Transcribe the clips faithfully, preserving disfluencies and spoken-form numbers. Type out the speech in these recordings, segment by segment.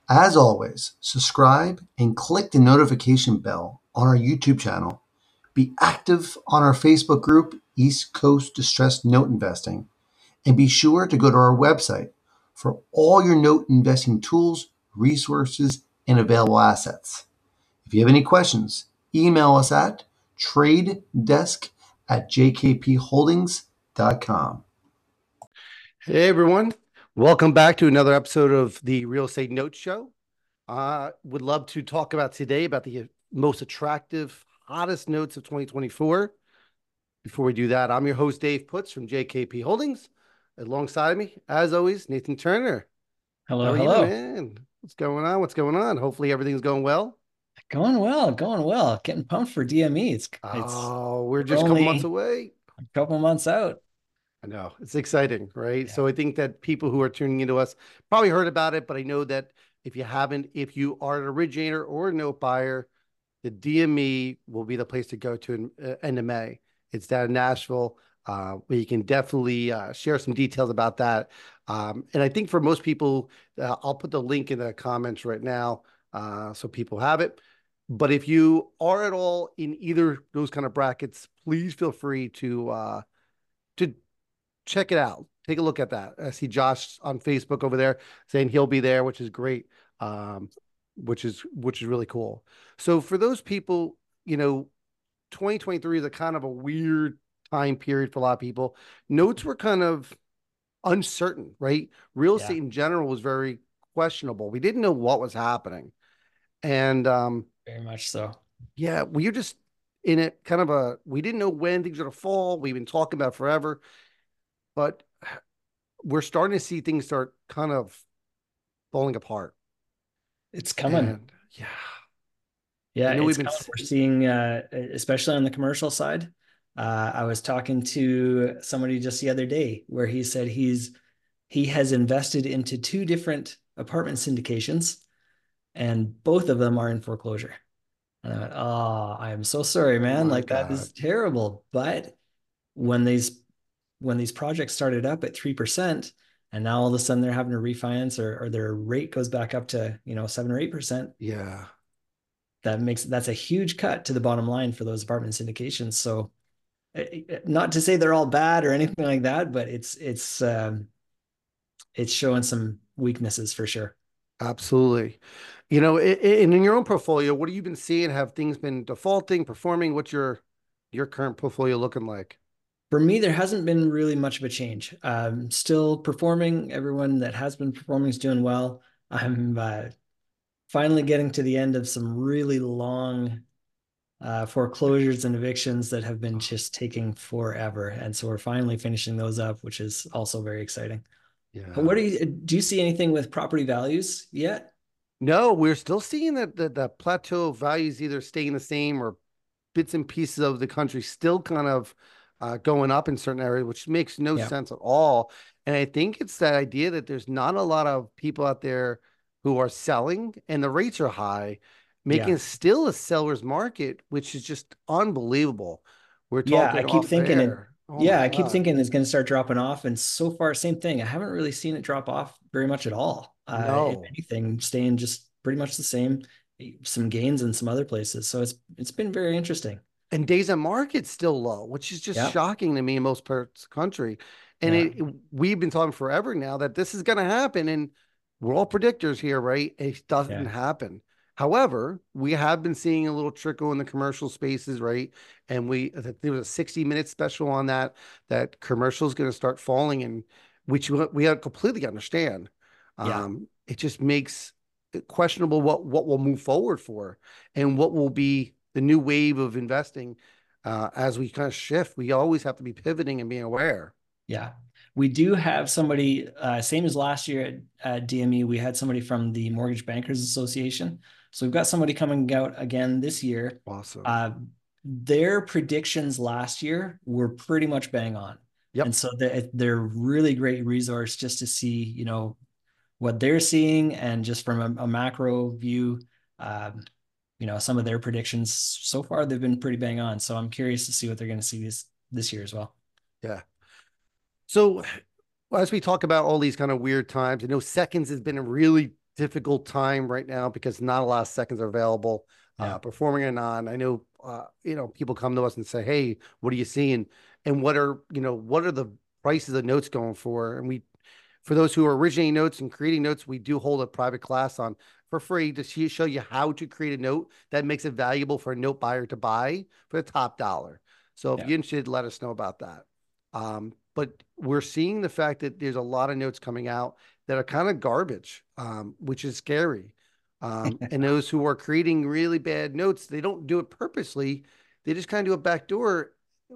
As always, subscribe and click the notification bell on our YouTube channel. Be active on our Facebook group, East Coast Distressed Note Investing, and be sure to go to our website for all your note investing tools, resources, and available assets. If you have any questions, email us at tradedesk at j k p holdings dot com. Hey everyone, welcome back to another episode of the Real Estate Note Show. I uh, would love to talk about today about the most attractive, hottest notes of twenty twenty-four. Before we do that, I'm your host, Dave Putz from J K P Holdings. Alongside me, as always, Nathan Turner. How Hello, are you, hello. man? What's going on? What's going on? Hopefully everything's going well. Going well, going well. Getting pumped for D M E. It's it's Oh, we're we're just a couple months only away. a couple months out. I know it's exciting, right? Yeah. So I think that people who are tuning into us probably heard about it, but I know that if you haven't, if you are an originator or a note buyer, the D M E will be the place to go to in uh, end of May. It's down in Nashville. Uh, where you can definitely uh, share some details about that. Um, and I think for most people, uh, I'll put the link in the comments right now uh, so people have it. But if you are at all in either those kind of brackets, please feel free to uh, to check it out. Take a look at that. I see Josh on Facebook over there saying he'll be there, which is great. Um, which is which is really cool. So for those people, you know, twenty twenty-three is a kind of a weird time period for a lot of people. Notes were kind of uncertain, right? Real Yeah, estate in general was very questionable. We didn't know what was happening. And um, very much so. yeah, we were just in it kind of a we didn't know when things were gonna fall. We've been talking about it forever, but we're starting to see things start kind of falling apart. It's coming. And yeah, Yeah, I know we've it's been, coming. We're seeing uh especially on the commercial side. Uh I was talking to somebody just the other day where he said he's he has invested into two different apartment syndications and both of them are in foreclosure. And I went, oh, I am so sorry, oh man. my Like that God. is terrible. But when these when these projects started up at three percent and now all of a sudden they're having to refinance or, or their rate goes back up to, you know, seven or eight percent, Yeah. that makes that's a huge cut to the bottom line for those apartment syndications. So eh, eh, not to say they're all bad or anything like that, but it's it's um, it's showing some weaknesses for sure. Absolutely. You know, i- i- and in your own portfolio, what have you been seeing? Have things been defaulting, performing? What's your your current portfolio looking like? For me, there hasn't been really much of a change. Um, still performing. Everyone that has been performing is doing well. I'm uh, finally getting to the end of some really long uh, foreclosures and evictions that have been just taking forever. And so we're finally finishing those up, which is also very exciting. But Yeah. what do you do you see anything with property values yet? No, we're still seeing that the, the plateau of values either staying the same or bits and pieces of the country still kind of uh, going up in certain areas, which makes no Yeah. sense at all. And I think it's that idea that there's not a lot of people out there who are selling and the rates are high, making Yeah. it still a seller's market, which is just unbelievable. We're Yeah, I talking keep off thinking it. air. Oh Yeah, my I keep God. thinking it's going to start dropping off. And so far, same thing. I haven't really seen it drop off very much at all. Uh, if No. anything, staying just pretty much the same. Some gains in some other places. So it's it's been very interesting. And days on market's still low, which is just Yeah. shocking to me in most parts of the country. And Yeah. it, we've been talking forever now that this is going to happen, and we're all predictors here, right? It doesn't Yeah. happen. However, we have been seeing a little trickle in the commercial spaces, right? And we there was a sixty minute special on that that commercial is going to start falling, and which we we completely understand. Yeah. Um, it just makes it questionable what what will move forward for and what will be the new wave of investing uh, as we kind of shift. We always have to be pivoting and being aware. Yeah. We do have somebody, uh, same as last year at, at D M E, we had somebody from the Mortgage Bankers Association. So we've got somebody coming out again this year. Awesome. Uh, their predictions last year were pretty much bang on. And Yep. so they're, they're really great resource just to see, you know, what they're seeing and just from a, a macro view, um, you know, some of their predictions so far, they've been pretty bang on. So I'm curious to see what they're going to see this, this year as well. Yeah. So as we talk about all these kind of weird times, I know seconds has been really difficult time right now because not a lot of seconds are available. Yeah. Uh, performing or non, I know, uh, you know, people come to us and say, "Hey, what are you seeing? And what are, you know, what are the prices of notes going for?" And we, for those who are originating notes and creating notes, we do hold a private class on for free to show you how to create a note that makes it valuable for a note buyer to buy for the top dollar. So if Yeah. you're interested, let us know about that. Um, but we're seeing the fact that there's a lot of notes coming out that are kind of garbage, um, which is scary. Um, and those who are creating really bad notes, they don't do it purposely. They just kind of do a backdoor.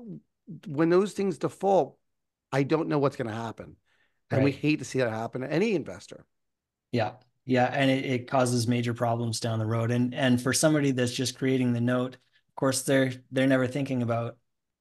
When those things default, I don't know what's going to happen. And we Right. hate to see that happen to any investor. Yeah. Yeah. And it, it causes major problems down the road. And and for somebody that's just creating the note, of course, they're they're never thinking about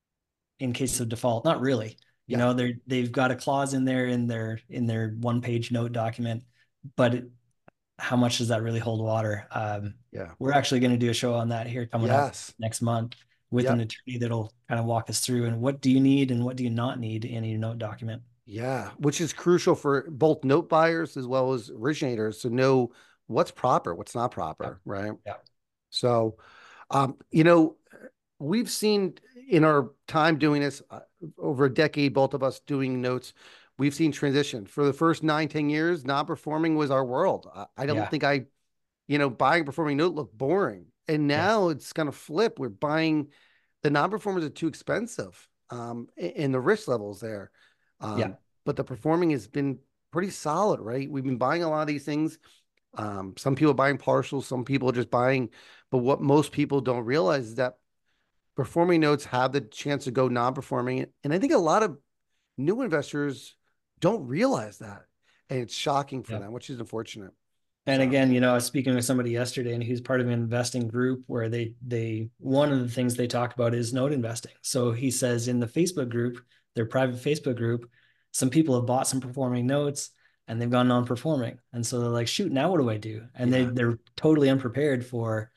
in case of default. Not really. You Yeah. know, they're they've got a clause in there in their in their one page note document, but it, how much does that really hold water? Um, Yeah. we're actually going to do a show on that here coming up Yes. next month with an Yep. attorney that'll kind of walk us through and what do you need and what do you not need in your note document. Yeah. Which is crucial for both note buyers as well as originators to know what's proper, what's not Yeah. proper. Right. Yeah. So, um, you know, we've seen in our time doing this uh, over a decade, both of us doing notes, we've seen transition. For the first nine, ten years, non-performing was our world. I, I don't Yeah. think I, you know, buying a performing note looked boring. And Yeah. now it's going to flip. We're buying the non-performers are too expensive, um, and the risk levels there. Yeah. Um, but the performing has been pretty solid, right? We've been buying a lot of these things. Um, some people are buying partials, some people are just buying, but what most people don't realize is that performing notes have the chance to go non-performing. And I think a lot of new investors don't realize that. And it's shocking for Yeah. them, which is unfortunate. And So, again, you know, I was speaking with somebody yesterday and he's part of an investing group where they, they, one of the things they talk about is note investing. So he says in the Facebook group, their private Facebook group, some people have bought some performing notes and they've gone non-performing. And so they're like, shoot, now what do I do? And they, yeah. they're totally unprepared for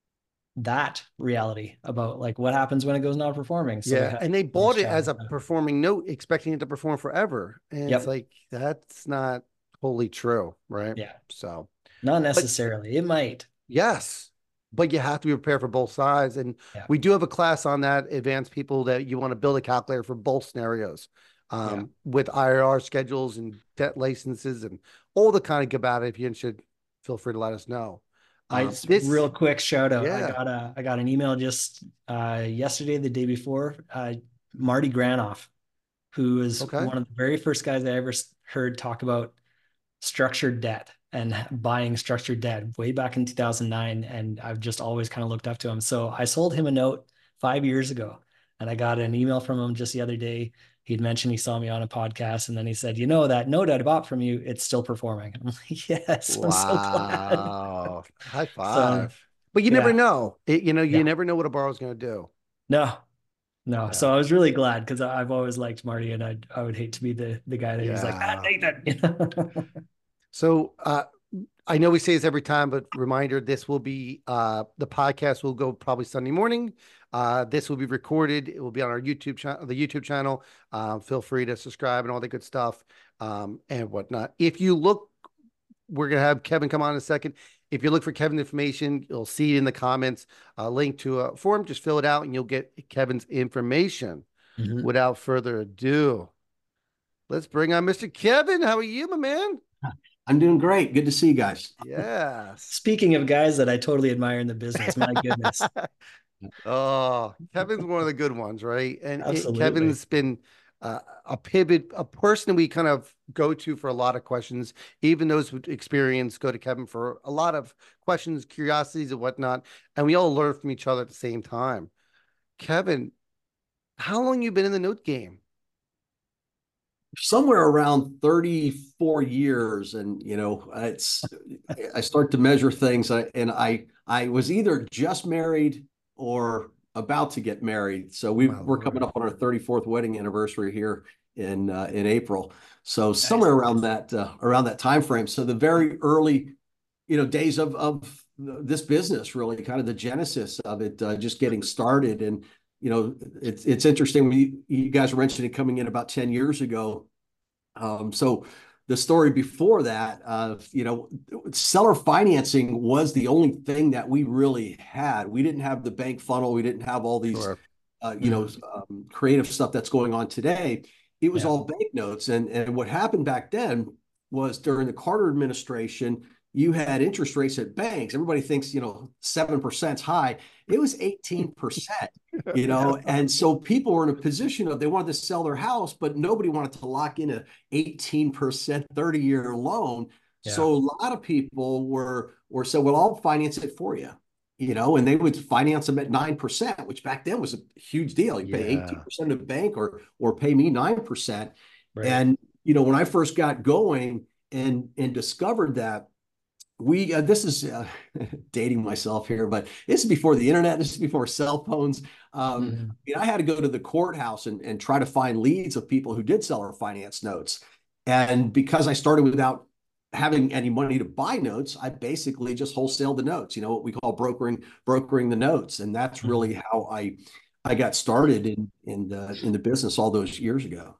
that reality about like what happens when it goes non-performing. So we Yeah. have And they these bought it as challenges. a performing note, expecting it to perform forever. And it's Yep. like, that's not wholly true. Right. Yeah. So, Not but necessarily. It might. yes, but you have to be prepared for both sides. And Yeah. we do have a class on that, advanced people that you want to build a calculator for both scenarios, Yeah. um, with I R R schedules and debt licenses and all the kind of about it. If you're interested, feel free to let us know. I Um, just this, real quick shout out. I yeah, got a I got an email just uh, yesterday, the day before. Uh, Marty Granoff, who is okay. one of the very first guys I ever heard talk about structured debt and buying structured debt way back in two thousand nine. And I've just always kind of looked up to him. So I sold him a note five years ago, and I got an email from him just the other day. He'd mentioned he saw me on a podcast, and then he said, "You know that note I bought from you, it's still performing." I'm like, "Yes, I'm so glad." Wow. High So five. But you never yeah, know. It, you know, you yeah, never know what a borrower's going to do. no, no. Yeah. So I was really glad because I've always liked Marty, and I I would hate to be the the guy that he's like, "Ah, Yeah. Nathan." You know? So, uh, I know we say this every time, but reminder, this will be, uh, the podcast will go probably Sunday morning. Uh, this will be recorded. It will be on our YouTube channel, the YouTube channel. Uh, feel free to subscribe and all that good stuff, um, and whatnot. If you look, we're going to have Kevin come on in a second. If you look for Kevin's information, you'll see it in the comments, a link to a form. Just fill it out and you'll get Kevin's information. Mhm. Without further ado, let's bring on Mister Kevin. How are you, my man? I'm doing great. Good to see you guys. Yes. Speaking of guys that I totally admire in the business, my goodness. Oh, Kevin's one of the good ones, right? And it, Absolutely. Kevin's been uh, a pivot, a person we kind of go to for a lot of questions. Even those with experience go to Kevin for a lot of questions, curiosities, and whatnot. And we all learn from each other at the same time. Kevin, how long you been in the note game? Somewhere around thirty-four years, and you know, it's I start to measure things, and I I was either just married or about to get married. So we My we're coming Lord. up on our thirty-fourth wedding anniversary here in uh, in April. So Nice. somewhere around that uh, around that time frame. So the very early, you know, days of of this business, really kind of the genesis of it, uh, just getting started. And you know, it's it's interesting. We you guys were mentioning coming in about ten years ago. Um, so the story before that, uh, you know, seller financing was the only thing that we really had. We didn't have the bank funnel. We didn't have all these, Sure. uh, you know, um, creative stuff that's going on today. It was Yeah. all banknotes. And, and what happened back then was during the Carter administration, you had interest rates at banks. Everybody thinks, you know, seven percent is high. It was eighteen percent, you know, and so people were in a position of they wanted to sell their house, but nobody wanted to lock in a eighteen percent thirty year loan. Yeah. So a lot of people were, were said, well, I'll finance it for you, you know, and they would finance them at nine percent, which back then was a huge deal. You pay Yeah. eighteen percent to the bank or, or pay me nine percent. Right. And, you know, when I first got going and, and discovered that, we uh, this is uh, dating myself here, but this is before the internet. This is before cell phones. Um, Mhm. I mean, I had to go to the courthouse and, and try to find leads of people who did seller finance notes. And because I started without having any money to buy notes, I basically just wholesaled the notes. You know what we call brokering brokering the notes, and that's really how I I got started in in the in the business all those years ago.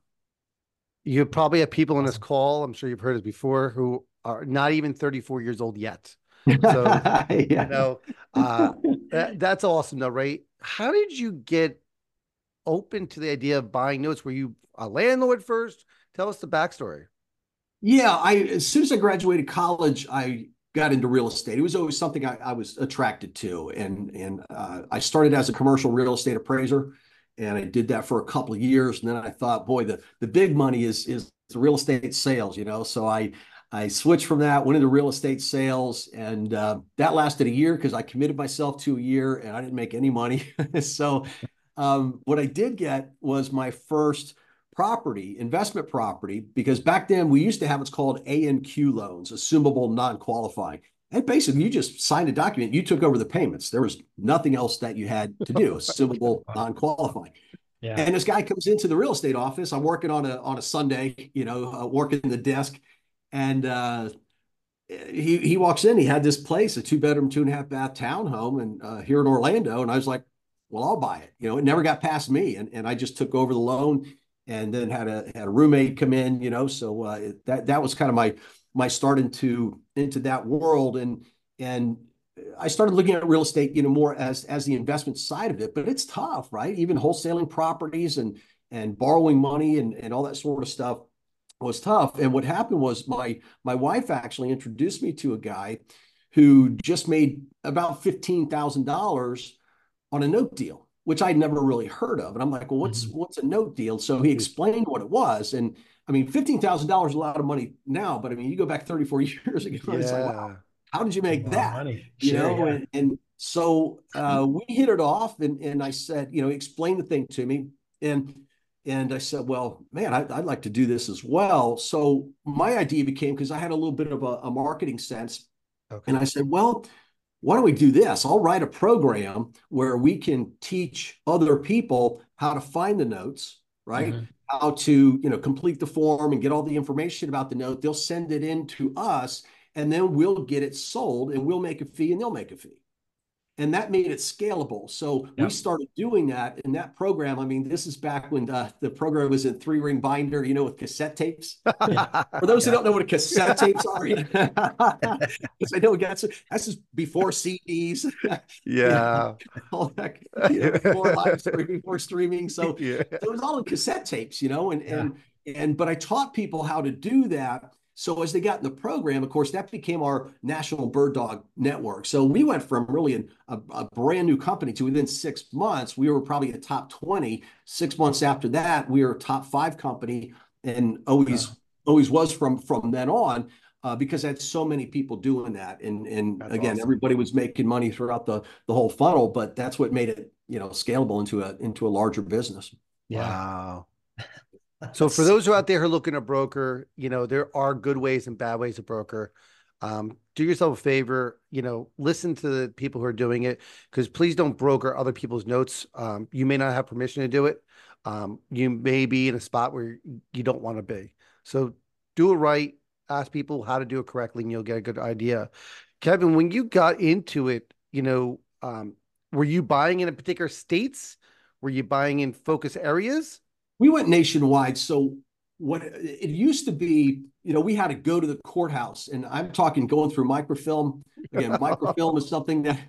You probably have people in this call, I'm sure you've heard this before, who are not even thirty-four years old yet. So, Yeah. you know, uh, that, that's awesome though, right? How did you get open to the idea of buying notes? Were you a landlord first? Tell us the backstory. Yeah, I as soon as I graduated college, I got into real estate. It was always something I, I was attracted to, and and uh, I started as a commercial real estate appraiser, and I did that for a couple of years, and then I thought, boy, the the big money is is the real estate sales, you know. So I I switched from that, went into real estate sales, and uh, that lasted a year because I committed myself to a year, and I didn't make any money. So um, what I did get was my first property, investment property, because back then we used to have what's called A N Q loans, assumable non-qualifying. And basically you just signed a document, you took over the payments. There was nothing else that you had to do, assumable non-qualifying. Yeah. And this guy comes into the real estate office. I'm working on a on a Sunday, you know, uh, working the desk. And uh, he he walks in, he had this place, a two bedroom, two and a half bath townhome and uh, here in Orlando. And I was like, well, I'll buy it. You know, it never got past me. And, and I just took over the loan and then had a had a roommate come in, you know. So uh, it, that that was kind of my my start into into that world, and and I started looking at real estate, you know, more as as the investment side of it. But it's tough, right? Even wholesaling properties and and borrowing money and and all that sort of stuff was tough. And what happened was my my wife actually introduced me to a guy who just made about fifteen thousand dollars on a note deal, which I'd never really heard of. And I'm like, well, what's Mhm. what's a note deal? So he explained what it was. And I mean, fifteen thousand dollars is a lot of money now, but I mean, you go back thirty-four years ago, it's like, wow, Yeah. how did you make A lot of that? money. You Sure, know, yeah. and, and so uh, we hit it off, and and I said, you know, explain the thing to me. And and I said, well, man, I, I'd like to do this as well. So my idea became, because I had a little bit of a, a marketing sense, Okay. and I said, well, why don't we do this? I'll write a program where we can teach other people how to find the notes, right? Mhm. How to, you know, complete the form and get all the information about the note. They'll send it in to us, and then we'll get it sold, and we'll make a fee, and they'll make a fee. And that made it scalable. So we Yep. started doing that in that program. I mean, this is back when the, the program was in three ring binder, you know, with cassette tapes. Yeah. For those who Yeah. don't know what a cassette tapes are, because I know that's that's just before C Ds, you know, Yeah. all that, you know, before live streaming, before streaming. So, Yeah. so it was all in cassette tapes, you know, and Yeah. and and but I taught people how to do that. So as they got in the program, of course, that became our national bird dog network. So we went from really an, a, a brand new company to within six months, we were probably a top twenty. Six months after that, we were a top five company, and always Wow. always was from from then on, uh, because I had so many people doing that. And and That's again, awesome. everybody was making money throughout the the whole funnel, but that's what made it, you know, scalable into a into a larger business. Yeah. Wow. So for those who are out there who are looking to broker, you know, there are good ways and bad ways to broker. Um, do yourself a favor, you know, listen to the people who are doing it, because please don't broker other people's notes. Um, you may not have permission to do it. Um, you may be in a spot where you don't want to be. So do it right. Ask people how to do it correctly, and you'll get a good idea. Kevin, when you got into it, you know, um, were you buying in a particular states? Were you buying in focus areas? We went nationwide. So what it used to be, you know, we had to go to the courthouse, and I'm talking going through microfilm. Again, microfilm is something that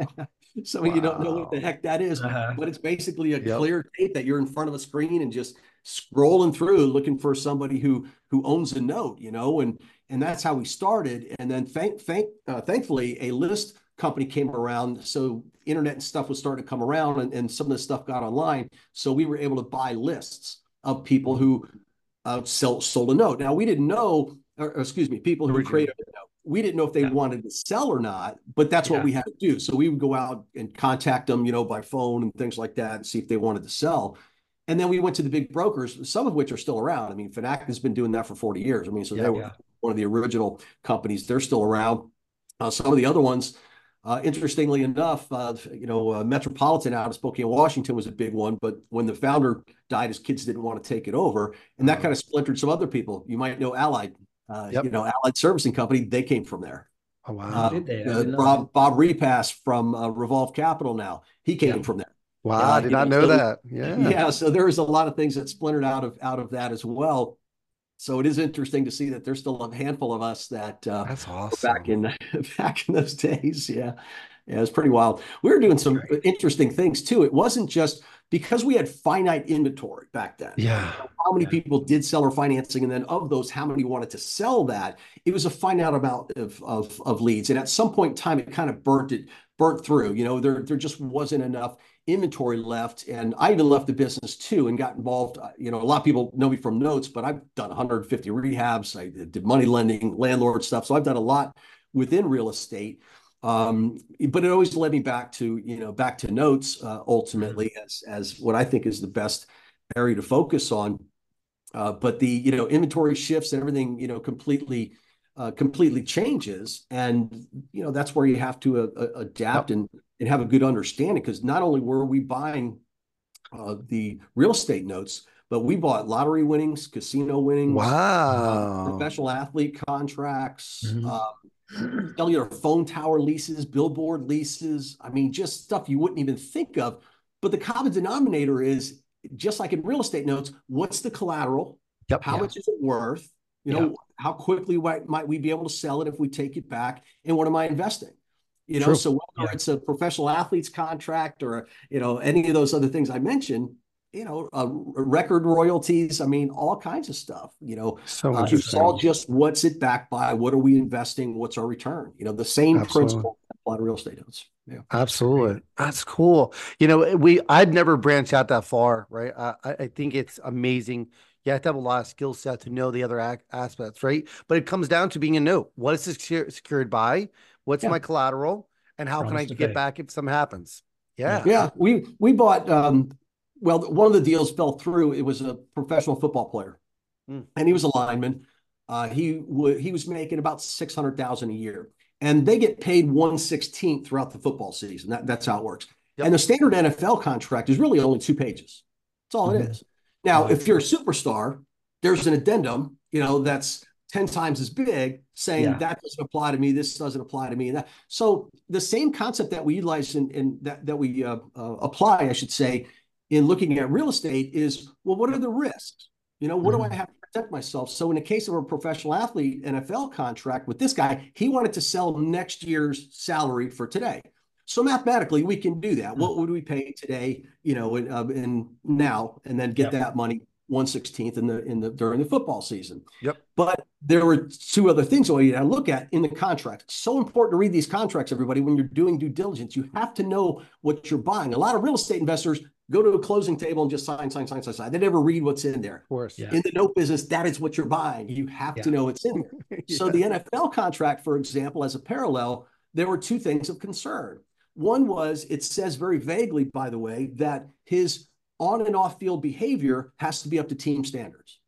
some of you don't know what the Wow. heck that is, Uh-huh. but it's basically a Yep. clear tape that you're in front of a screen and just scrolling through looking for somebody who who owns a note, you know, and and that's how we started. And then thank thank uh, thankfully a list company came around, so internet and stuff was starting to come around, and, and some of this stuff got online, so we were able to buy lists of people who uh, sell, sold a note. Now, we didn't know, or, or excuse me, people who Originally. created a note. We didn't know if they Yeah. wanted to sell or not, but that's Yeah. what we had to do. So we would go out and contact them, you know, by phone and things like that, and see if they wanted to sell. And then we went to the big brokers, some of which are still around. I mean, Finac has been doing that for forty years. I mean, so Yeah, they were yeah. one of the original companies. They're still around. Uh, some of the other ones, uh, interestingly enough, uh, you know, uh, Metropolitan out of Spokane, Washington was a big one. But when the founder died, his kids didn't want to take it over. And that Mhm. kind of splintered some other people. You might know Allied, uh, Yep. you know, Allied Servicing Company. They came from there. Oh, Oh, wow. Uh, did they? I uh, didn't know. Bob, Bob Repass from uh, Revolve Capital now, he came Yeah. from there. Wow. Uh, I did you not know, know so- that. Yeah. Yeah, so there was a lot of things that splintered out of out of that as well. So it is interesting to see that there's still a handful of us that uh, That's were awesome. back in back in those days. Yeah, yeah, it's pretty wild. We were doing some Great. interesting things too. It wasn't just because we had finite inventory back then. Yeah. How many Yeah. people did seller financing, and then of those, how many wanted to sell that? It was a finite amount of of, of leads, and at some point in time, it kind of burnt it burnt through. You know, there there just wasn't enough inventory left. And I even left the business too and got involved. You know, a lot of people know me from notes, but I've done one hundred fifty rehabs. I did money lending, landlord stuff. So I've done a lot within real estate. Um, but it always led me back to, you know, back to notes, uh, ultimately as, as what I think is the best area to focus on. Uh, but the, you know, inventory shifts and everything, you know, completely, uh, completely changes. And, you know, that's where you have to uh, adapt Yep. and, and have a good understanding, because not only were we buying uh, the real estate notes, but we bought lottery winnings, casino winnings, Wow. professional athlete contracts, Mhm. uh, cellular phone tower leases, billboard leases. I mean, just stuff you wouldn't even think of. But the common denominator is, just like in real estate notes, what's the collateral? Yep. How Yeah. much is it worth? You know, how quickly might, might we be able to sell it if we take it back? And what am I investing? You know, True. so whether Yeah. it's a professional athlete's contract or, you know, any of those other things I mentioned, you know, uh, record royalties, I mean, all kinds of stuff, you know, So uh, it's interesting. all just what's it backed by? What are we investing? What's our return? You know, the same Absolutely. principle apply to real estate notes. Yeah. Absolutely. That's cool. You know, we, I'd never branched out that far, right? I, I I think it's amazing. You have to have a lot of skill set to know the other ac aspects, right? But it comes down to being a note. What is it secure, secured by? What's Yeah. my collateral? And how can I Promise to get pay. back if something happens? Yeah. Yeah. We, we bought, um, well, one of the deals fell through. It was a professional football player, Hmm. and he was a lineman. Uh, he would, he was making about six hundred thousand a year, and they get paid one sixteenth throughout the football season. That, that's how it works. Yep. And the standard N F L contract is really only two pages. That's all Mhm. it is. Now, Wow. if you're a superstar, there's an addendum, you know, that's ten times as big, saying Yeah. that doesn't apply to me, this doesn't apply to me, and that. So the same concept that we utilize in, in that, that we uh, uh, apply, I should say, in looking at real estate is, well, what are the risks? You know, what do Mhm. I have to protect myself? So in the case of a professional athlete N F L contract with this guy, he wanted to sell next year's salary for today. So mathematically, we can do that. What would we pay today, you know, in, uh, in now, and then get Yep. that money one sixteenth in the in the during the football season. Yep. But there were two other things that you had to look at in the contract. It's so important to read these contracts, everybody, when you're doing due diligence. You have to know what you're buying. A lot of real estate investors go to a closing table and just sign, sign, sign, sign, sign. They never read what's in there. Of course. Yeah. In the note business, that is what you're buying. You have to Yeah. know what's in there. So Yeah. the N F L contract, for example, as a parallel, there were two things of concern. One was, it says very vaguely, by the way, that his on and off field behavior has to be up to team standards.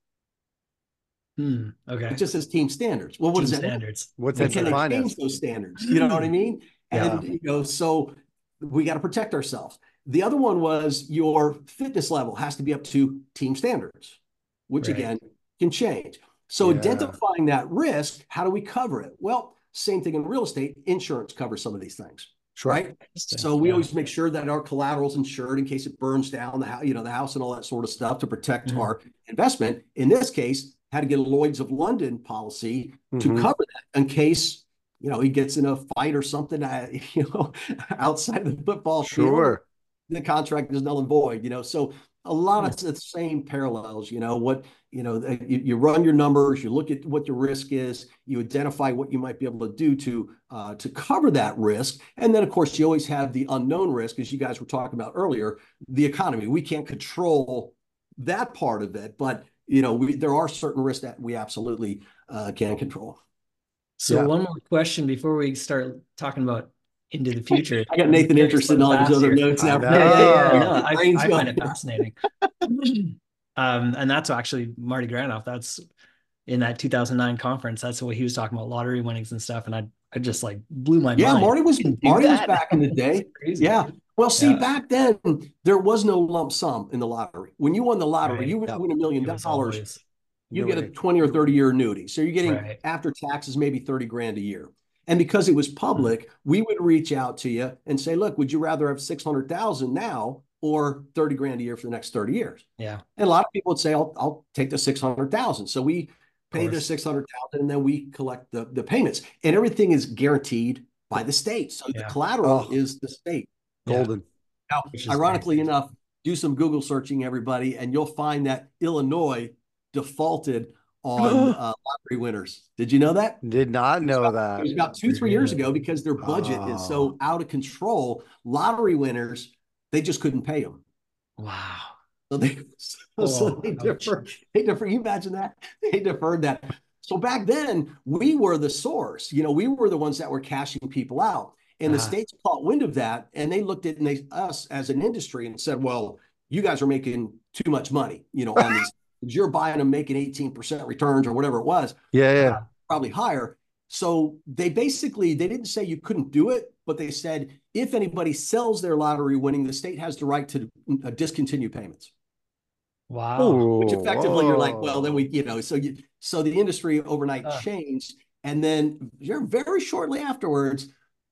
Hmm. Okay. It just says team standards. Well, what Team does that mean? standards. What's And that can they defined change as? those standards? You know what I mean? Yeah. And, you know, so we got to protect ourselves. The other one was your fitness level has to be up to team standards, which Right. again can change. So Yeah. identifying that risk, how do we cover it? Well, same thing in real estate. Insurance covers some of these things. Sure. right? So we yeah. always make sure that our collateral's insured in case it burns down the house, you know, the house and all that sort of stuff to protect mm-hmm. our investment. In this case, had to get a Lloyd's of London policy mm-hmm. to cover that in case, you know, he gets in a fight or something, uh, you know, outside of the football sure. field. The contract is null and void, you know. So a lot of the same parallels, you know, what, you know, you, you run your numbers, you look at what the risk is, you identify what you might be able to do to uh, to cover that risk. And then, of course, you always have the unknown risk, as you guys were talking about earlier, the economy. We can't control that part of it, but, you know, we, there are certain risks that we absolutely uh, can control. So yeah. one more question before we start talking about into the future. I got Nathan interested in all these other notes now. Yeah, yeah, yeah, no, I, I find it fascinating. um, and that's actually Marty Granoff. That's in that two thousand nine conference. That's what he was talking about, lottery winnings and stuff. And I, I just like blew my yeah, mind. Yeah, Marty was Marty was back in the day. Yeah. Well, see, yeah. back then there was no lump sum in the lottery. When you won the lottery, right. you would yep. win a million dollars. You get a twenty or thirty year annuity. So you're getting right. after taxes, maybe thirty grand a year. And because it was public, we would reach out to you and say, look, would you rather have six hundred thousand now or thirty grand a year for the next thirty years? Yeah. And a lot of people would say, I'll, I'll take the six hundred thousand. So we pay the six hundred thousand and then we collect the, the payments, and everything is guaranteed by the state. So yeah. the collateral oh. is the state. Golden. Now, ironically nice. enough, do some Google searching, everybody, and you'll find that Illinois defaulted on uh, lottery winners. Did you know that? Did not know about, that. It was about two, three years ago because their budget oh. is so out of control. Lottery winners, they just couldn't pay them. Wow. So they, so, oh, so they deferred. They deferred. You imagine that? They deferred that. So back then, we were the source. You know, we were the ones that were cashing people out. And uh-huh. the states caught wind of that, and they looked at and they, us as an industry and said, well, you guys are making too much money, you know, on these. You're buying them making eighteen percent returns or whatever it was. Yeah, yeah. Uh, probably higher. So they basically, they didn't say you couldn't do it, but they said, if anybody sells their lottery winning, the state has the right to uh, discontinue payments. Wow. Ooh, Which effectively whoa. You're like, well, then we, you know, so you, so the industry overnight uh. changed. And then you're very shortly afterwards,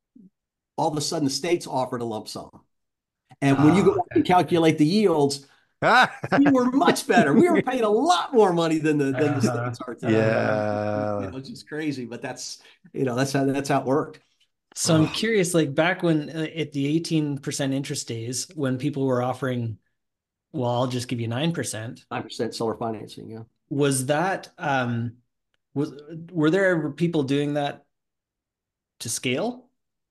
all of a sudden the states offered a lump sum. And when oh, you go okay. and calculate the yields, we were much better. We were paying a lot more money than the than the states are today. Yeah, you know, it's just crazy, but that's you know that's how that's how it worked. So I'm curious, like back when uh, at the eighteen percent interest days, when people were offering, well, I'll just give you nine percent, nine percent seller financing. Yeah, was that um, was were there ever people doing that to scale?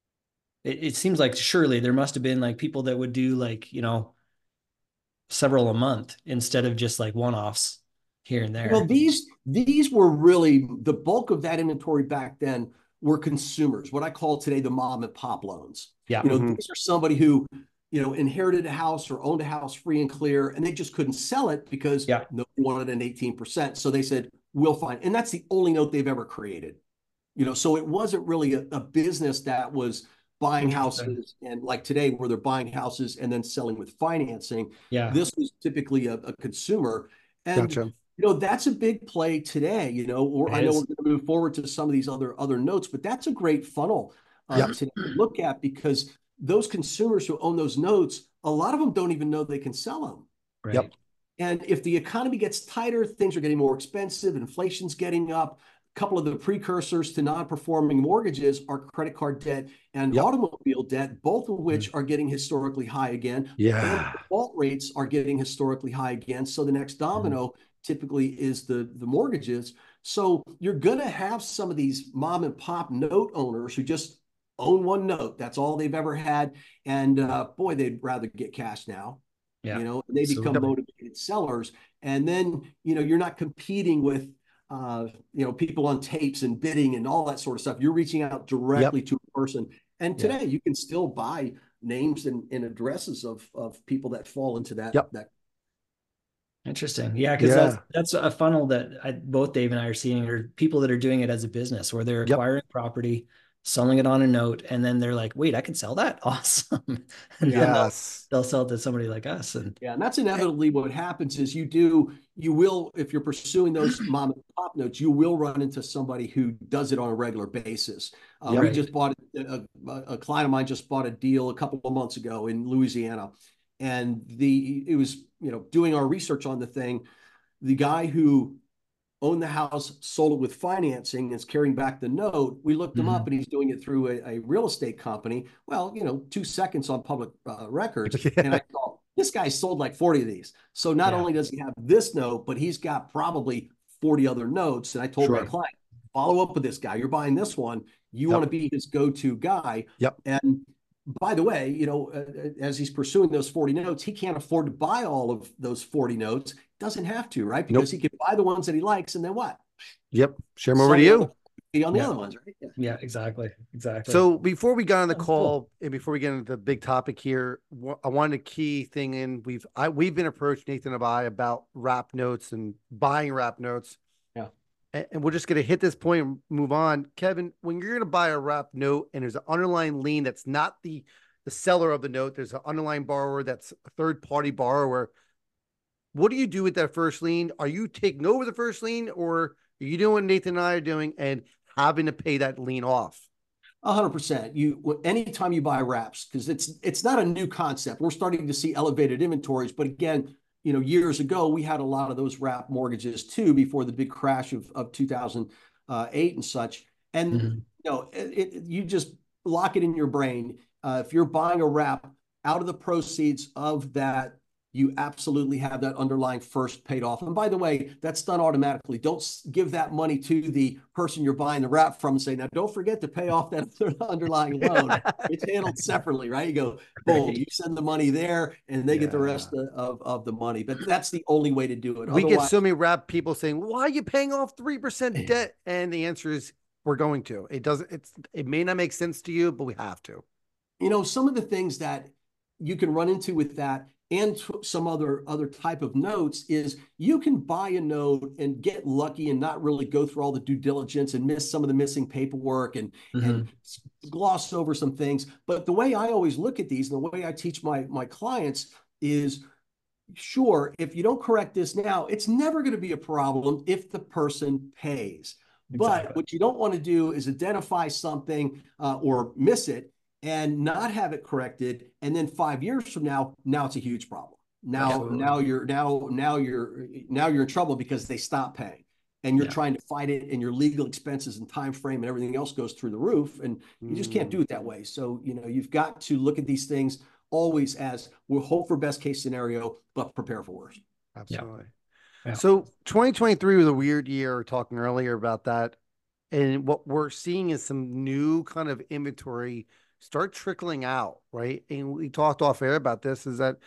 It, it seems like surely there must have been like people that would do like you know. several a month instead of just like one-offs here and there. Well, these these were really the bulk of that inventory back then were consumers, what I call today the mom and pop loans. Yeah. You know, mm-hmm. these are somebody who, you know, inherited a house or owned a house free and clear, and they just couldn't sell it because yeah. nobody wanted an eighteen percent. So they said, we'll find, and that's the only note they've ever created. You know, so it wasn't really a, a business that was buying houses and like today where they're buying houses and then selling with financing. Yeah. This was typically a, a consumer. And, gotcha. you know, that's a big play today, you know, or I know we're going to move forward to some of these other, other notes, but that's a great funnel uh, yep. to look at because those consumers who own those notes, a lot of them don't even know they can sell them. Right. Yep. And if the economy gets tighter, things are getting more expensive, inflation's getting up. Couple of the precursors to non-performing mortgages are credit card debt and yep. automobile debt, both of which mm. are getting historically high again. Yeah. And default rates are getting historically high again. So the next domino mm. typically is the, the mortgages. So you're going to have some of these mom and pop note owners who just own one note. That's all they've ever had. And uh, boy, they'd rather get cash now. Yeah. You know, they become so, motivated sellers. And then, you know, you're not competing with Uh, you know, people on tapes and bidding and all that sort of stuff. You're reaching out directly yep. to a person. And today yeah. you can still buy names and, and addresses of, of people that fall into that. Yep. that. Interesting. Yeah. Cause yeah. that's, that's a funnel that I, both Dave and I are seeing are people that are doing it as a business where they're acquiring yep. property, selling it on a note, and then they're like, wait, I can sell that. Awesome. And then they'll, Yes. they'll sell it to somebody like us. And Yeah, and that's inevitably what happens is you do, you will, if you're pursuing those mom and pop notes, you will run into somebody who does it on a regular basis. Uh, Yeah. we Right. just bought, a, a, a client of mine just bought a deal a couple of months ago in Louisiana. And the, it was, you know, doing our research on the thing, the guy who owned the house, sold it with financing, and is carrying back the note. We looked him up, Mhm. and he's doing it through a, a real estate company. Well, you know, two seconds on public uh, records. And I thought, this guy sold like forty of these. So not Yeah. only does he have this note, but he's got probably forty other notes. And I told my Sure. client, follow up with this guy. You're buying this one. You Yep. want to be his go-to guy. Yep. And by the way, you know, uh, as he's pursuing those forty notes, he can't afford to buy all of those forty notes. Doesn't have to, right? Because Nope. he can buy the ones that he likes, and then what? Yep. Share them over Sell to the you. other- on the Yeah. other ones, right? Yeah. Yeah, exactly. Exactly. So before we got on the That's call cool. and before we get into the big topic here, wha- I wanted a key thing in. We've I, we've been approached, Nathan and I, about wrap notes and buying wrap notes. Yeah. And, and we're just going to hit this point and move on. Kevin, when you're going to buy a wrap note and there's an underlying lien that's not the the seller of the note, there's an underlying borrower that's a third party borrower. What do you do with that first lien? Are you taking over the first lien, or are you doing what Nathan and I are doing and having to pay that lien off? A hundred percent. You anytime you buy wraps, because it's it's not a new concept. We're starting to see elevated inventories, but again, you know, years ago we had a lot of those wrap mortgages too before the big crash of of two thousand eight and such. And Mhm. you know, it, it, you just lock it in your brain. Uh, if you're buying a wrap, out of the proceeds of that, you absolutely have that underlying first paid off. And by the way, that's done automatically. Don't give that money to the person you're buying the wrap from and say, now don't forget to pay off that underlying loan. It's handled separately, right? You go, boom, Right. you send the money there and they get the rest Yeah. of, of, of the money. But that's the only way to do it. We get Otherwise, so many wrap people saying, why are you paying off three percent debt? And the answer is, we're going to. It doesn't, it's, it may not make sense to you, but we have to. you know, some of the things that you can run into with that and some other other type of notes is you can buy a note and get lucky and not really go through all the due diligence and miss some of the missing paperwork and Mhm. and gloss over some things. But the way I always look at these and the way I teach my my clients is, sure, if you don't correct this now, it's never going to be a problem if the person pays. But Exactly. what you don't want to do is identify something uh, or miss it and not have it corrected, and then five years from now, now it's a huge problem. Now, Absolutely. now you're now now you're now you're in trouble because they stop paying, and you're Yeah. trying to fight it, and your legal expenses and time frame and everything else goes through the roof, and you just can't do it that way. So you know you've got to look at these things always as we'll hope for best case scenario, but prepare for worse. Absolutely. Yeah. So twenty twenty-three was a weird year. We were talking earlier about that. And what we're seeing is some new kind of inventory start trickling out, right? And we talked off air about this, is that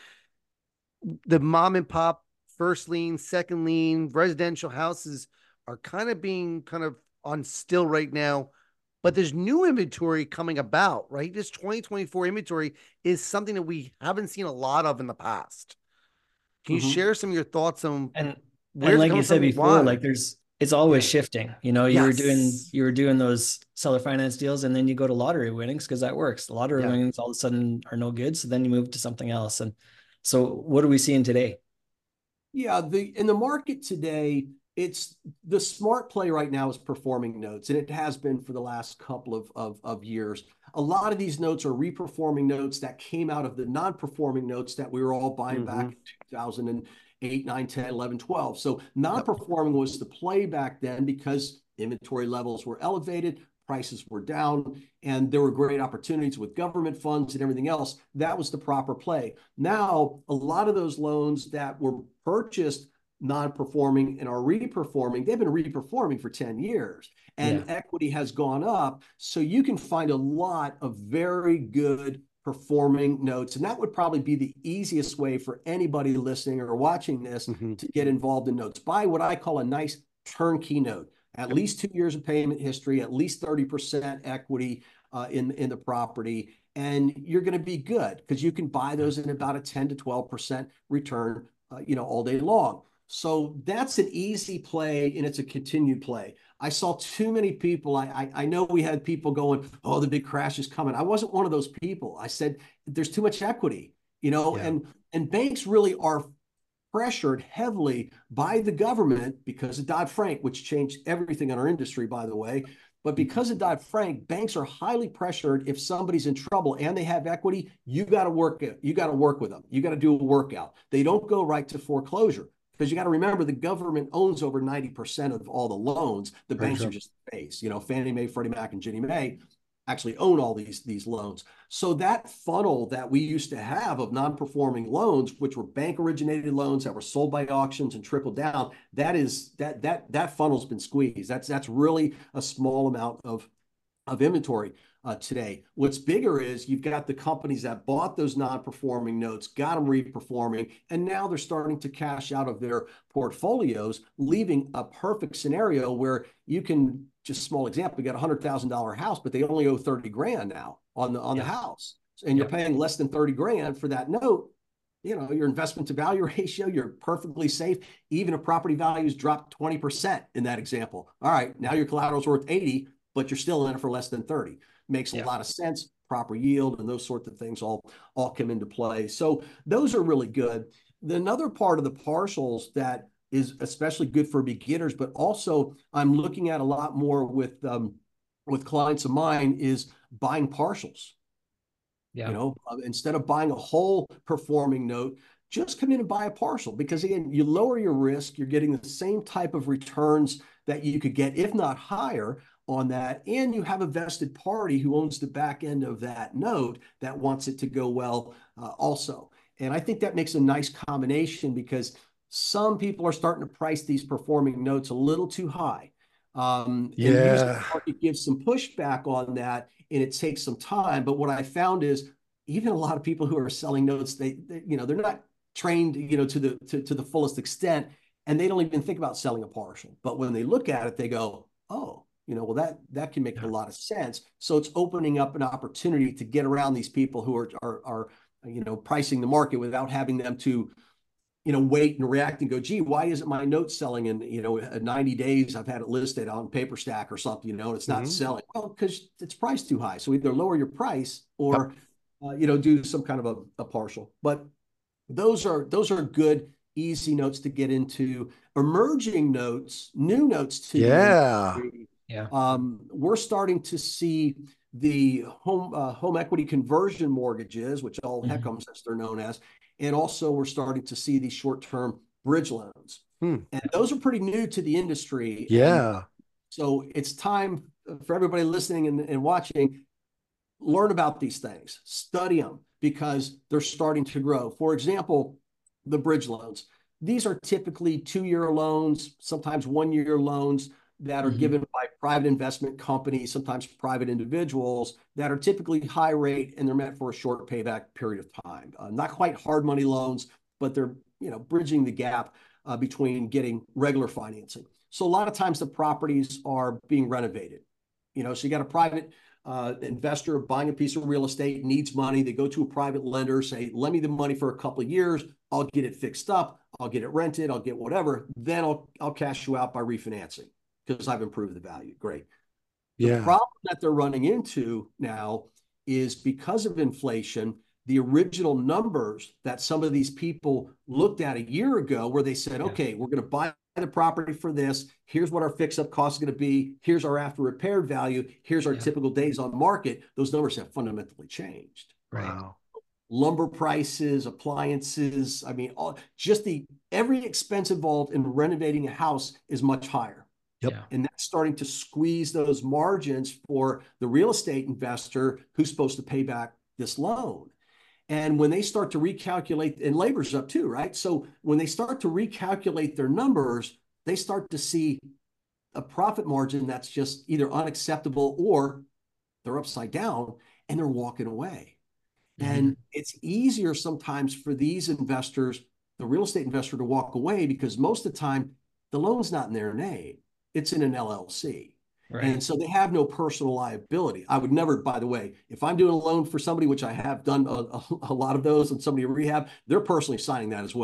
the mom and pop first lien, second lien, residential houses are kind of being kind of on still right now. But there's new inventory coming about, right? This twenty twenty-four inventory is something that we haven't seen a lot of in the past. Can you Mhm. share some of your thoughts on And where's and it like you coming said from? before, Why? like there's it's always Yeah. shifting. You know, you were doing Yes. you were doing those seller finance deals, and then you go to lottery winnings because that works. The lottery Yeah. winnings all of a sudden are no good, so then you move to something else. And so, what are we seeing today? Yeah, the in the market today, it's the smart play right now is performing notes, and it has been for the last couple of, of, of years. A lot of these notes are reperforming notes that came out of the non-performing notes that we were all buying back in two thousand eight, nine, ten, eleven, twelve. So non-performing was the play back then because inventory levels were elevated, prices were down, and there were great opportunities with government funds and everything else. That was the proper play. Now, a lot of those loans that were purchased non-performing and are reperforming, they've been reperforming for ten years, and Yeah. equity has gone up. So you can find a lot of very good performing notes. And that would probably be the easiest way for anybody listening or watching this Mhm. to get involved in notes. Buy what I call a nice turnkey note, at Yep. least two years of payment history, at least thirty percent equity uh, in, in the property. And you're going to be good because you can buy those in about a ten to twelve percent return, uh, you know, all day long. So that's an easy play, and it's a continued play. I saw too many people. I, I, I know we had people going, oh, the big crash is coming. I wasn't one of those people. I said, there's too much equity, you know, Yeah. and, and banks really are pressured heavily by the government because of Dodd-Frank, which changed everything in our industry, by the way. But because of Dodd-Frank, banks are highly pressured. If somebody's in trouble and they have equity, you got to work it. You got to work with them. You got to do a workout. They don't go right to foreclosure because you got to remember the government owns over ninety percent of all the loans. The Very banks true. are just the base. You know, Fannie Mae, Freddie Mac, and Ginnie Mae actually own all these, these loans. So that funnel that we used to have of non-performing loans, which were bank originated loans that were sold by auctions and trickled down, that is that that that funnel's been squeezed. That's that's really a small amount of of inventory uh, today. What's bigger is you've got the companies that bought those non-performing notes, got them reperforming, and now they're starting to cash out of their portfolios, leaving a perfect scenario where you can, just small example, you got a one hundred thousand dollar house, but they only owe thirty grand now on the, on Yeah. the house. And you're Yeah. paying less than thirty grand for that note. You know, your investment to value ratio, you're perfectly safe. Even if property values drop twenty percent in that example. All right, now your collateral's worth eighty, but you're still in it for less than thirty. Makes a Yeah. lot of sense. Proper yield and those sorts of things all, all come into play. So those are really good. The another part of the partials that is especially good for beginners, but also I'm looking at a lot more with um, with clients of mine is buying partials. Yeah. You know, uh, instead of buying a whole performing note, just come in and buy a partial because again, you lower your risk. You're getting the same type of returns that you could get, if not higher, on that. And you have a vested party who owns the back end of that note that wants it to go well uh, also. And I think that makes a nice combination because some people are starting to price these performing notes a little too high. Um, and usually the Yeah. market gives some pushback on that and it takes some time. But what I found is even a lot of people who are selling notes, they, they you know, they're not trained, you know, to the to, to the fullest extent, and they don't even think about selling a partial. But when they look at it, they go, oh, you know, well, that that can make Yeah. a lot of sense. So it's opening up an opportunity to get around these people who are are are you know pricing the market without having them to you know, wait and react and go, gee, why isn't my note selling in, you know, ninety days? I've had it listed on PaperStack or something, you know, and it's not Mhm. selling. Well, because it's priced too high. So either lower your price Yep. or, uh, you know, do some kind of a, a partial. But those are those are good, easy notes to get into. Emerging notes, new notes to the Yeah. industry. Yeah. Um, we're starting to see the home uh, home equity conversion mortgages, which all Mhm. H E C Ms, as they're known as. And also we're starting to see these short-term bridge loans. Hmm. And those are pretty new to the industry. And Yeah. so it's time for everybody listening and, and watching, learn about these things, study them because they're starting to grow. For example, the bridge loans. These are typically two-year loans, sometimes one-year loans that are Mhm. given by private investment companies, sometimes private individuals that are typically high rate and they're meant for a short payback period of time. Uh, not quite hard money loans, but they're you know bridging the gap uh, between getting regular financing. So a lot of times the properties are being renovated. You know, so you got a private uh, investor buying a piece of real estate, needs money. They go to a private lender, say, lend me the money for a couple of years. I'll get it fixed up. I'll get it rented. I'll get whatever. Then I'll, I'll cash you out by refinancing because I've improved the value. Great. The Yeah. problem that they're running into now is because of inflation, the original numbers that some of these people looked at a year ago where they said, Yeah. okay, we're going to buy the property for this. Here's what our fix-up cost is going to be. Here's our after repair value. Here's our Yeah. typical days on market. Those numbers have fundamentally changed. Right. Wow. Lumber prices, appliances, I mean, all, just the every expense involved in renovating a house is much higher. Yep. Yeah. And that's starting to squeeze those margins for the real estate investor who's supposed to pay back this loan. And when they start to recalculate, and labor's up too, right? So when they start to recalculate their numbers, they start to see a profit margin that's just either unacceptable or they're upside down and they're walking away. Mhm. And it's easier sometimes for these investors, the real estate investor, to walk away because most of the time the loan's not in their name. It's in an L L C. Right. And so they have no personal liability. I would never, by the way, if I'm doing a loan for somebody, which I have done a, a, a lot of those and somebody in rehab, they're personally signing that as well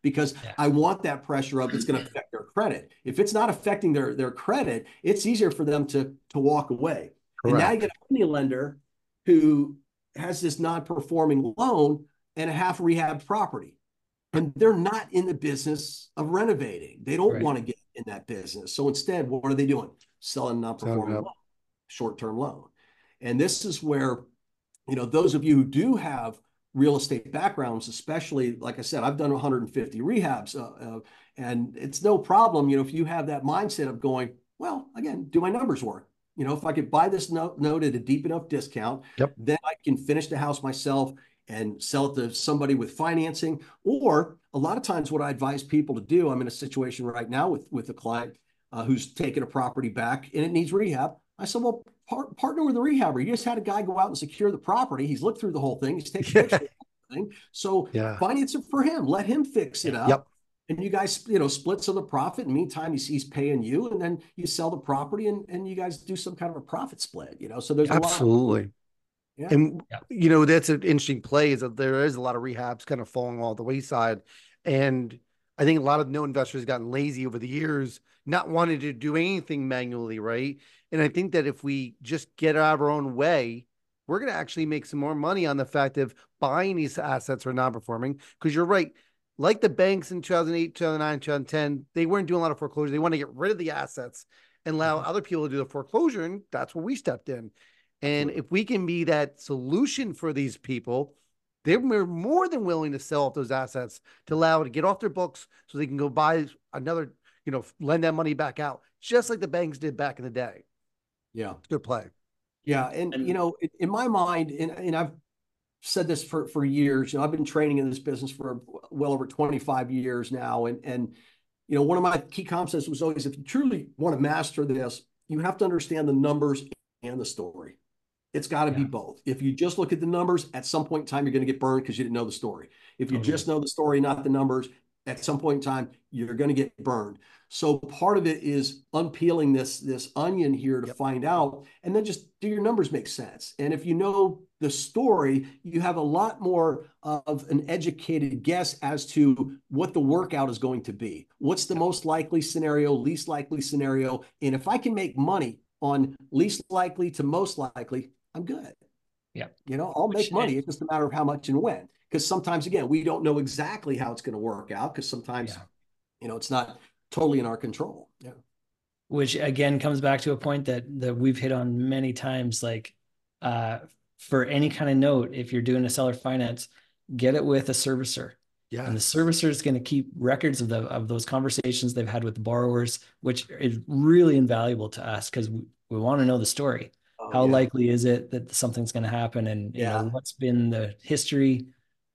because Yeah. I want that pressure of it's going to affect their credit. If it's not affecting their, their credit, it's easier for them to, to walk away. Correct. And now you get a money lender who has this non-performing loan and a half rehab property. And they're not in the business of renovating. They don't Right. want to get in that business. So instead, what are they doing? Selling non-performing loan, short-term loan. And this is where, you know, those of you who do have real estate backgrounds, especially, like I said, I've done one hundred fifty rehabs, uh, uh, and it's no problem, you know, if you have that mindset of going, well, again, do my numbers work? You know, if I could buy this note, note at a deep enough discount, Yep. then I can finish the house myself and sell it to somebody with financing. Or a lot of times what I advise people to do, I'm in a situation right now with, with a client uh, who's taken a property back and it needs rehab. I said, well, par partner with a rehabber. You just had a guy go out and secure the property. He's looked through the whole thing. He's taken pictures of the whole thing. So yeah. finance it for him. Let him fix it up. Yep. And you guys, you know, split some of the profit. In the meantime, he's, he's paying you, and then you sell the property, and, and you guys do some kind of a profit split, you know? So there's Absolutely. a lot of, yeah. And, yeah. you know, that's an interesting play is that there is a lot of rehabs kind of falling off the wayside. And I think a lot of no investors have gotten lazy over the years, not wanting to do anything manually, right? And I think that if we just get out of our own way, we're going to actually make some more money on the fact of buying these assets for non-performing. Because you're right, like the banks in two thousand eight, two thousand nine, two thousand ten, they weren't doing a lot of foreclosure. They want to get rid of the assets and allow mm-hmm. other people to do the foreclosure. And that's where we stepped in. And Absolutely. If we can be that solution for these people, they're more than willing to sell off those assets to allow it to get off their books so they can go buy another, you know, lend that money back out, just like the banks did back in the day. Yeah. It's a good play. Yeah. And, and you know, in, in my mind, and, and I've said this for, for years, you know, I've been training in this business for well over twenty-five years now. And, and, you know, one of my key concepts was always, if you truly want to master this, you have to understand the numbers and the story. It's got to yeah. be both. If you just look at the numbers, at some point in time, you're going to get burned because you didn't know the story. If you okay. just know the story, not the numbers, at some point in time, you're going to get burned. So part of it is unpeeling this, this onion here to yep. find out, and then just do your numbers make sense. And if you know the story, you have a lot more of an educated guess as to what the workout is going to be. What's the most likely scenario, least likely scenario? And if I can make money on least likely to most likely, I'm good. Yeah. You know, I'll make money. It's just a matter of how much and when. Because sometimes, again, we don't know exactly how it's going to work out because sometimes, yeah. you know, it's not totally in our control. Yeah. Which again comes back to a point that that we've hit on many times. Like uh, for any kind of note, if you're doing a seller finance, get it with a servicer. Yeah. And the servicer is going to keep records of the of those conversations they've had with the borrowers, which is really invaluable to us because we, we want to know the story. Oh, how yeah. likely is it that something's going to happen, and you yeah. know what's been the history?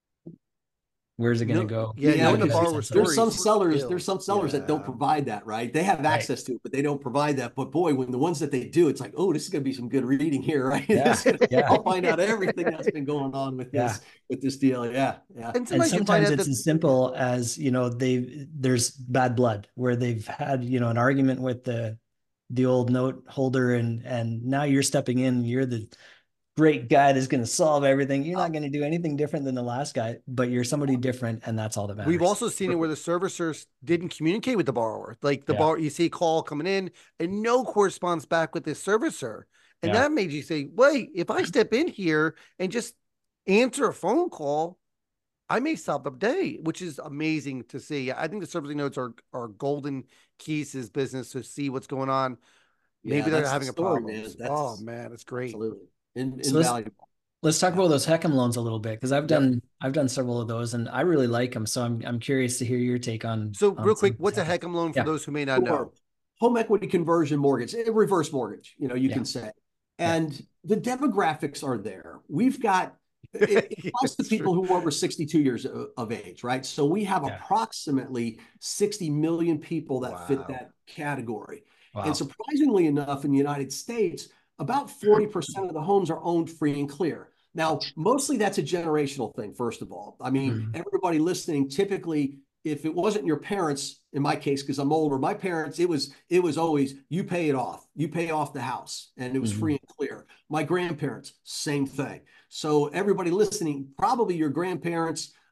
Where's it going to no, go? Yeah, yeah the borrower there's some sellers, there's some sellers yeah. that don't provide that, right? They have access right. to it, but they don't provide that. But boy, when the ones that they do, it's like, oh, this is going to be some good reading here, right? Yeah. gonna, yeah. I'll find out everything that's been going on with yeah. this with this deal. Yeah, yeah. And, and sometimes it's as simple as, you know, they there's bad blood where they've had, you know, an argument with the the old note holder, and and now you're stepping in, you're the great guy that's going to solve everything. You're not going to do anything different than the last guy, but you're somebody different, and that's all that matters. We've also seen it where the servicers didn't communicate with the borrower. Like the yeah. borrower, you see a call coming in and no correspondence back with the servicer. And yeah. that made you say, wait, if I step in here and just answer a phone call, I may solve the day, which is amazing to see. I think the servicing notes are, are golden keys to his business to see what's going on. Maybe yeah, they're having the story, a problem. Man. Oh man, it's great. Absolutely. In, so let's, let's talk about those HECM loans a little bit, because I've done yep. I've done several of those and I really like them. So I'm I'm curious to hear your take on. So on real quick, what's a HECM loan for yeah. those who may not know? Home equity conversion mortgage, a reverse mortgage, you know, you yeah. can say. And yeah. the demographics are there. We've got it, it applies to people true. who are over sixty-two years of, of age, right? So we have yeah. approximately sixty million people that wow. fit that category. Wow. And surprisingly enough, in the United States, about forty percent of the homes are owned free and clear. Now, mostly that's a generational thing, first of all. I mean, mm-hmm. everybody listening, typically, if it wasn't your parents, in my case, because I'm older, my parents, it was it was always, you pay it off. You pay off the house, and it was mm-hmm. free and clear. My grandparents, same thing. So everybody listening, probably your grandparents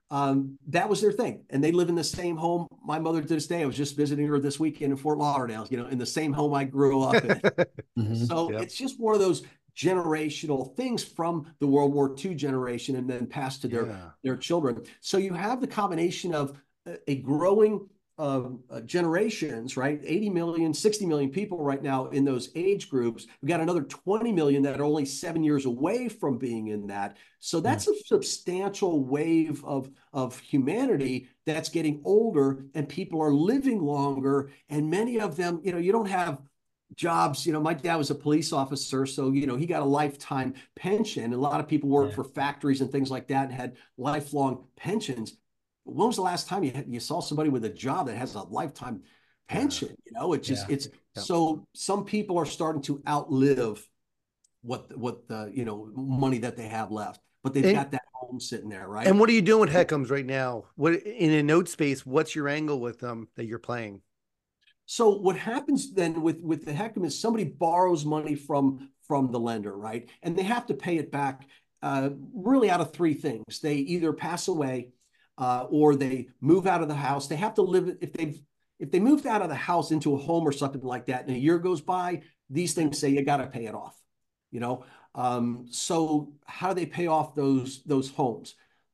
um, that was their thing. And they live in the same home. My mother to this day, I was just visiting her this weekend in Fort Lauderdale, you know, in the same home I grew up in. Mm-hmm. So yep. It's just one of those generational things from the World War Two generation and then passed to their, yeah. their children. So you have the combination of a, a growing uh, uh, generations, right? eighty million, sixty million people right now in those age groups. We've got another twenty million that are only seven years away from being in that. So that's yeah. a substantial wave of, of humanity that's getting older, and people are living longer. And many of them, you know, you don't have jobs. You know, my dad was a police officer, so, you know, he got a lifetime pension. A lot of people work yeah. for factories and things like that and had lifelong pensions. When was the last time you had, you saw somebody with a job that has a lifetime pension? Yeah. You know, it's just, yeah. it's yeah. so some people are starting to outlive what, what the, you know, money that they have left, but they've and, got that home sitting there, right? And what are you doing with Heckams right now? What in a note space, what's your angle with them that you're playing? So what happens then with, with the Heckam is somebody borrows money from, from the lender, right? And they have to pay it back uh, really out of three things. They either pass away, Uh, or they move out of the house. They have to live, if they've, if they moved out of the house into a home or something like that, and a year goes by, these things say you got to pay it off, you know? Um, so how do they pay off those, those homes?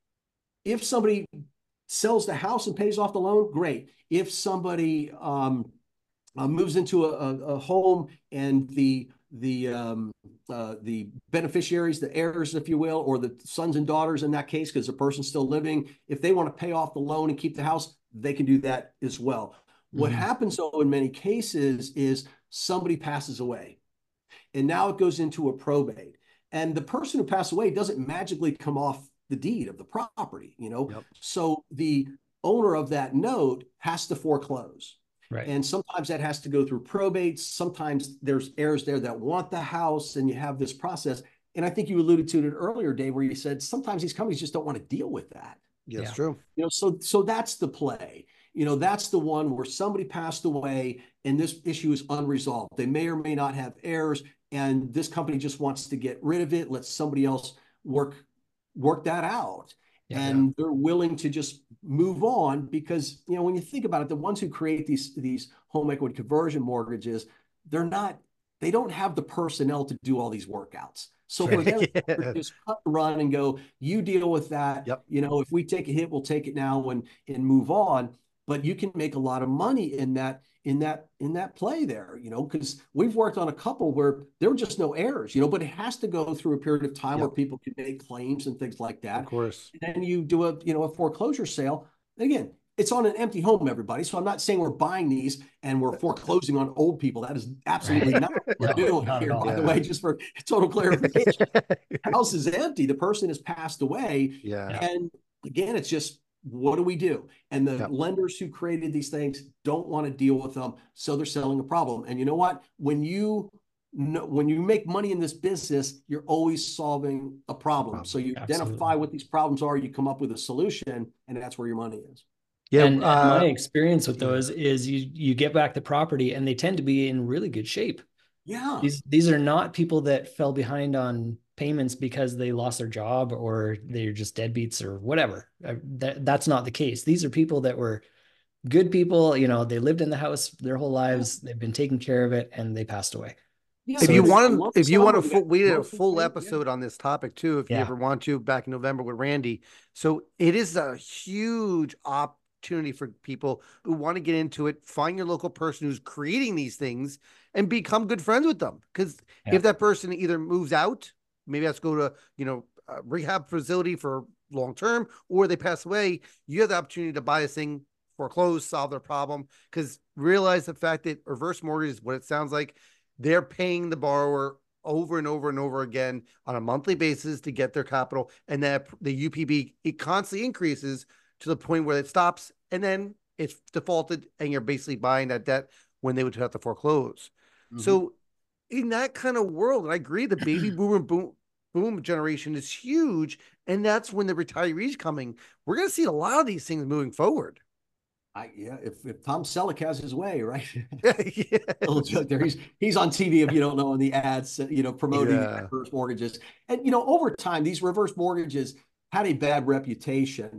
If somebody sells the house and pays off the loan, great. If somebody um, uh, moves into a, a, a home and the, the um, uh, the beneficiaries, the heirs, if you will, or the sons and daughters in that case, because the person's still living, if they want to pay off the loan and keep the house, they can do that as well. Mm-hmm. What happens, though, in many cases is somebody passes away, and now it goes into a probate. And the person who passed away doesn't magically come off the deed of the property, you know? Yep. So the owner of that note has to foreclose. Right. And sometimes that has to go through probates. Sometimes there's heirs there that want the house, and you have this process. And I think you alluded to it earlier, Dave, where you said sometimes these companies just don't want to deal with that. Yeah, that's true. You know, so so that's the play. You know, that's the one where somebody passed away and this issue is unresolved. They may or may not have heirs, and this company just wants to get rid of it. Let somebody else work work that out. Yeah, and yeah. they're willing to just move on because, you know, when you think about it, the ones who create these, these home equity conversion mortgages, they're not, they don't have the personnel to do all these workouts. So for them, yeah. just cut and run and go, you deal with that. Yep. You know, if we take a hit, we'll take it now and, and move on. But you can make a lot of money in that, in that, in that play there, you know, because we've worked on a couple where there were just no errors, you know, but it has to go through a period of time yep. where people can make claims and things like that. Of course. And then you do a, you know, a foreclosure sale. Again, it's on an empty home, everybody. So I'm not saying we're buying these and we're foreclosing on old people. That is absolutely right. not what we're no, doing here, by yeah. the way, just for total clarification. House is empty. The person has passed away. Yeah. And again, it's just, what do we do? And the yep. lenders who created these things don't want to deal with them. So they're selling a problem. And you know what? When you know, when you make money in this business, you're always solving a problem. So you Absolutely. identify what these problems are, you come up with a solution, and that's where your money is. Yeah. And uh, my experience with those is you, you get back the property and they tend to be in really good shape. Yeah. These, these are not people that fell behind on payments because they lost their job or they're just deadbeats or whatever. That, that's not the case. These are people that were good people. You know, they lived in the house their whole lives. They've been taking care of it and they passed away. Yeah, if, so you want, if you want to, we did a full episode yeah. on this topic too, if yeah. you ever want to, back in November with Randy. So it is a huge opportunity for people who want to get into it. Find your local person who's creating these things and become good friends with them. Because yeah. if that person either moves out, maybe has to go to, you know, a rehab facility for long term, or they pass away, you have the opportunity to buy this thing, foreclose, solve their problem. Because realize the fact that reverse mortgage is what it sounds like. They're paying the borrower over and over and over again on a monthly basis to get their capital. And that the U P B, it constantly increases to the point where it stops and then it's defaulted and you're basically buying that debt when they would have to foreclose. Mm-hmm. So in that kind of world, I agree, the baby boomer boom, boom generation is huge. And that's when the retirees coming. We're going to see a lot of these things moving forward. I, yeah, if, if Tom Selleck has his way, right? yeah. Little joke there. He's he's on T V if you don't know in the ads, you know, promoting yeah. reverse mortgages. And you know, over time, these reverse mortgages had a bad reputation.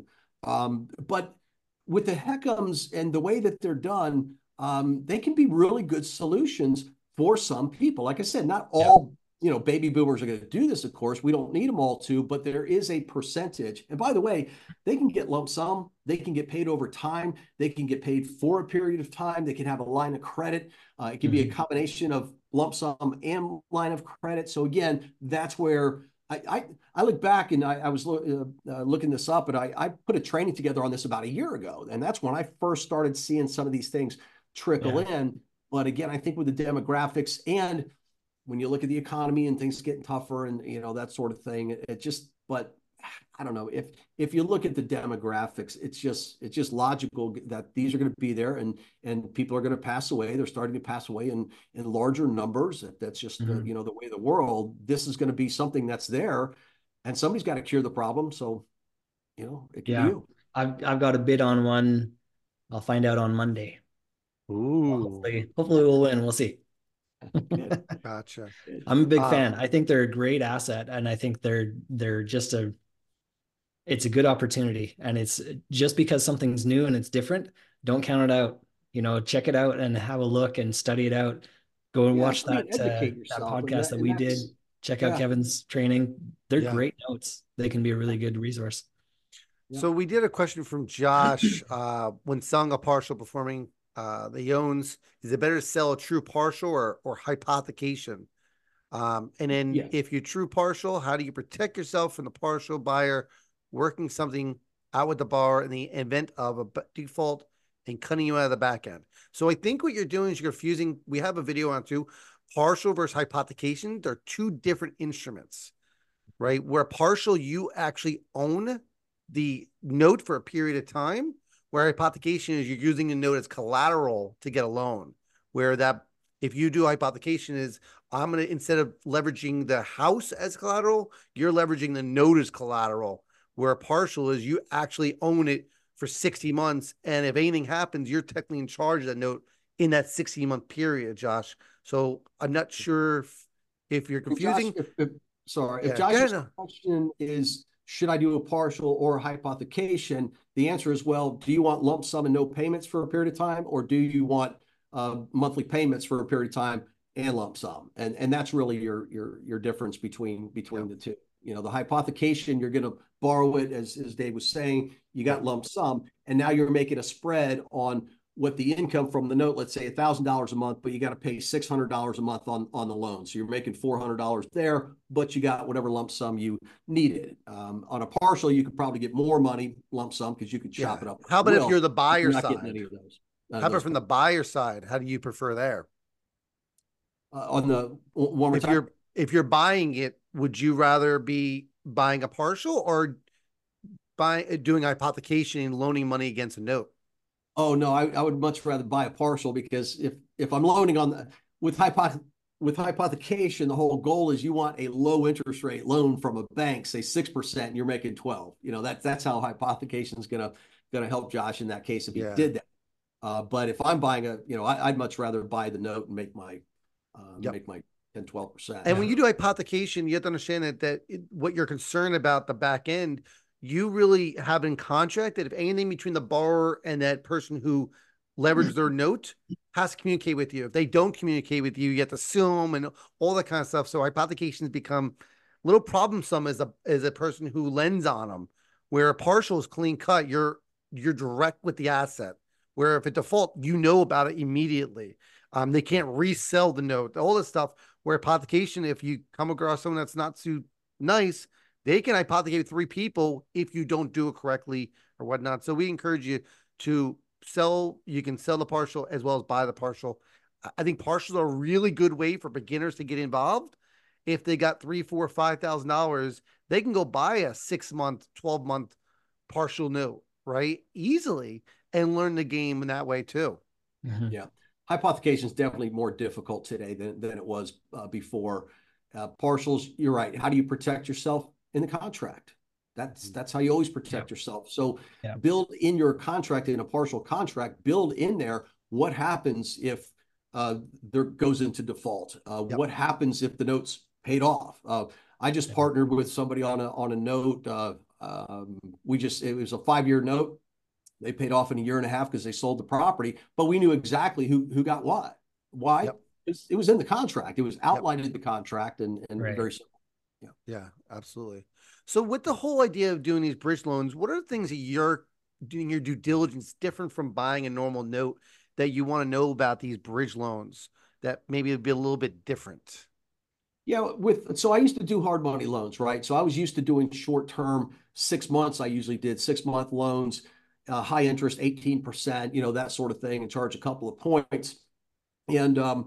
Um, but with the HECMs and the way that they're done, um, they can be really good solutions for some people. Like I said, not all you know baby boomers are going to do this. Of course, we don't need them all to, but there is a percentage. And by the way, they can get lump sum. They can get paid over time. They can get paid for a period of time. They can have a line of credit. Uh, it can be a combination of lump sum and line of credit. So again, that's where I, I, I look back and I, I was lo uh, looking this up, and I, I put a training together on this about a year ago. And that's when I first started seeing some of these things trickle yeah. in. But again, I think with the demographics and when you look at the economy and things getting tougher and, you know, that sort of thing, it, it just, but I don't know, if if you look at the demographics, it's just it's just logical that these are going to be there, and and people are going to pass away. They're starting to pass away in in larger numbers. That's just mm-hmm. the, you know the way of the world. This is going to be something that's there, and somebody's got to cure the problem. So, you know, it can yeah. be you. I've I've got a bid on one. I'll find out on Monday. Ooh. Hopefully, hopefully we'll win. We'll see. Gotcha. I'm a big um, fan. I think they're a great asset, and I think they're they're just a it's a good opportunity. And it's just because something's new and it's different, don't count it out. You know, check it out and have a look and study it out. Go and yeah, watch that, uh, that podcast that, that we did. Check out yeah. Kevin's training. They're yeah. great notes. They can be a really good resource. Yeah. So we did a question from Josh. uh, when selling a partial performing uh, the owns, is it better to sell a true partial or, or hypothecation? Um, and then yeah. if you're true partial, how do you protect yourself from the partial buyer working something out with the borrower in the event of a default and cutting you out of the back end? So I think what you're doing is you're confusing. We have a video on too. Partial versus hypothecation. They're two different instruments, right? Where partial, you actually own the note for a period of time, where hypothecation is you're using the note as collateral to get a loan. Where that, if you do hypothecation, is I'm going to, instead of leveraging the house as collateral, you're leveraging the note as collateral. Where a partial is you actually own it for sixty months. And if anything happens, you're technically in charge of that note in that sixty month period, Josh. So I'm not sure if, if you're confusing. Josh, if, if, sorry, yeah, if Josh's question is, should I do a partial or a hypothecation? The answer is, well, do you want lump sum and no payments for a period of time? Or do you want uh, monthly payments for a period of time and lump sum? And, and that's really your, your, your difference between, between yeah. the two. You know, the hypothecation, you're going to borrow it, as, as Dave was saying, you got lump sum, and now you're making a spread on what the income from the note, let's say one thousand dollars a month, but you got to pay six hundred dollars a month on, on the loan. So you're making four hundred dollars there, but you got whatever lump sum you needed. Um, on a partial, you could probably get more money lump sum because you could chop yeah. it up. How about if you're the buyer you're side? Any of those. How about from the buyer side? How do you prefer there? Uh, on the one more if time? you're if you're buying it, would you rather be buying a partial or by doing hypothecation and loaning money against a note? Oh no, I, I would much rather buy a partial, because if if I'm loaning on the with hypoth with hypothecation, the whole goal is you want a low interest rate loan from a bank, say six percent, and you're making twelve. You know, that's that's how hypothecation is gonna gonna help Josh in that case if he yeah. did that. Uh, but if I'm buying a, you know, I, I'd much rather buy the note and make my uh, yep. make my ten, twelve percent. And when you do hypothecation, you have to understand that that it, what you're concerned about the back end, you really have in contract that if anything between the borrower and that person who leveraged their note has to communicate with you. If they don't communicate with you, you have to sue them and all that kind of stuff. So hypothecations become a little problemsome as a as a person who lends on them, where a partial is clean cut. You're you're direct with the asset. Where if it default, you know about it immediately. Um, they can't resell the note, all this stuff. Where hypothecation, if you come across someone that's not too nice, they can hypothecate three people if you don't do it correctly or whatnot. So we encourage you to sell. You can sell the partial as well as buy the partial. I think partials are a really good way for beginners to get involved. If they got three, four, five thousand dollars, they can go buy a six month, twelve month partial note, right? Easily, and learn the game in that way too. Mm-hmm. Yeah. Hypothecation is definitely more difficult today than, than it was uh, before. Uh, partials, you're right. How do you protect yourself? In the contract. That's that's how you always protect yeah. yourself. So yeah. build in your contract, in a partial contract, build in there what happens if uh, there goes into default. Uh, yep. What happens if the note's paid off? Uh, I just yep. partnered with somebody on a on a note. Uh, um, we just, it was a five-year note. They paid off in a year and a half because they sold the property, but we knew exactly who who got what. Why? Yep. It's, it was in the contract. It was outlined yep. in the contract, and and right. very simple. Yeah, yeah, absolutely. So with the whole idea of doing these bridge loans, what are the things that you're doing your due diligence different from buying a normal note that you want to know about these bridge loans that maybe would be a little bit different? Yeah, with so I used to do hard money loans, right? So I was used to doing short term, six months. I usually did six month loans, uh, high interest, eighteen percent, you know, that sort of thing, and charge a couple of points. And um,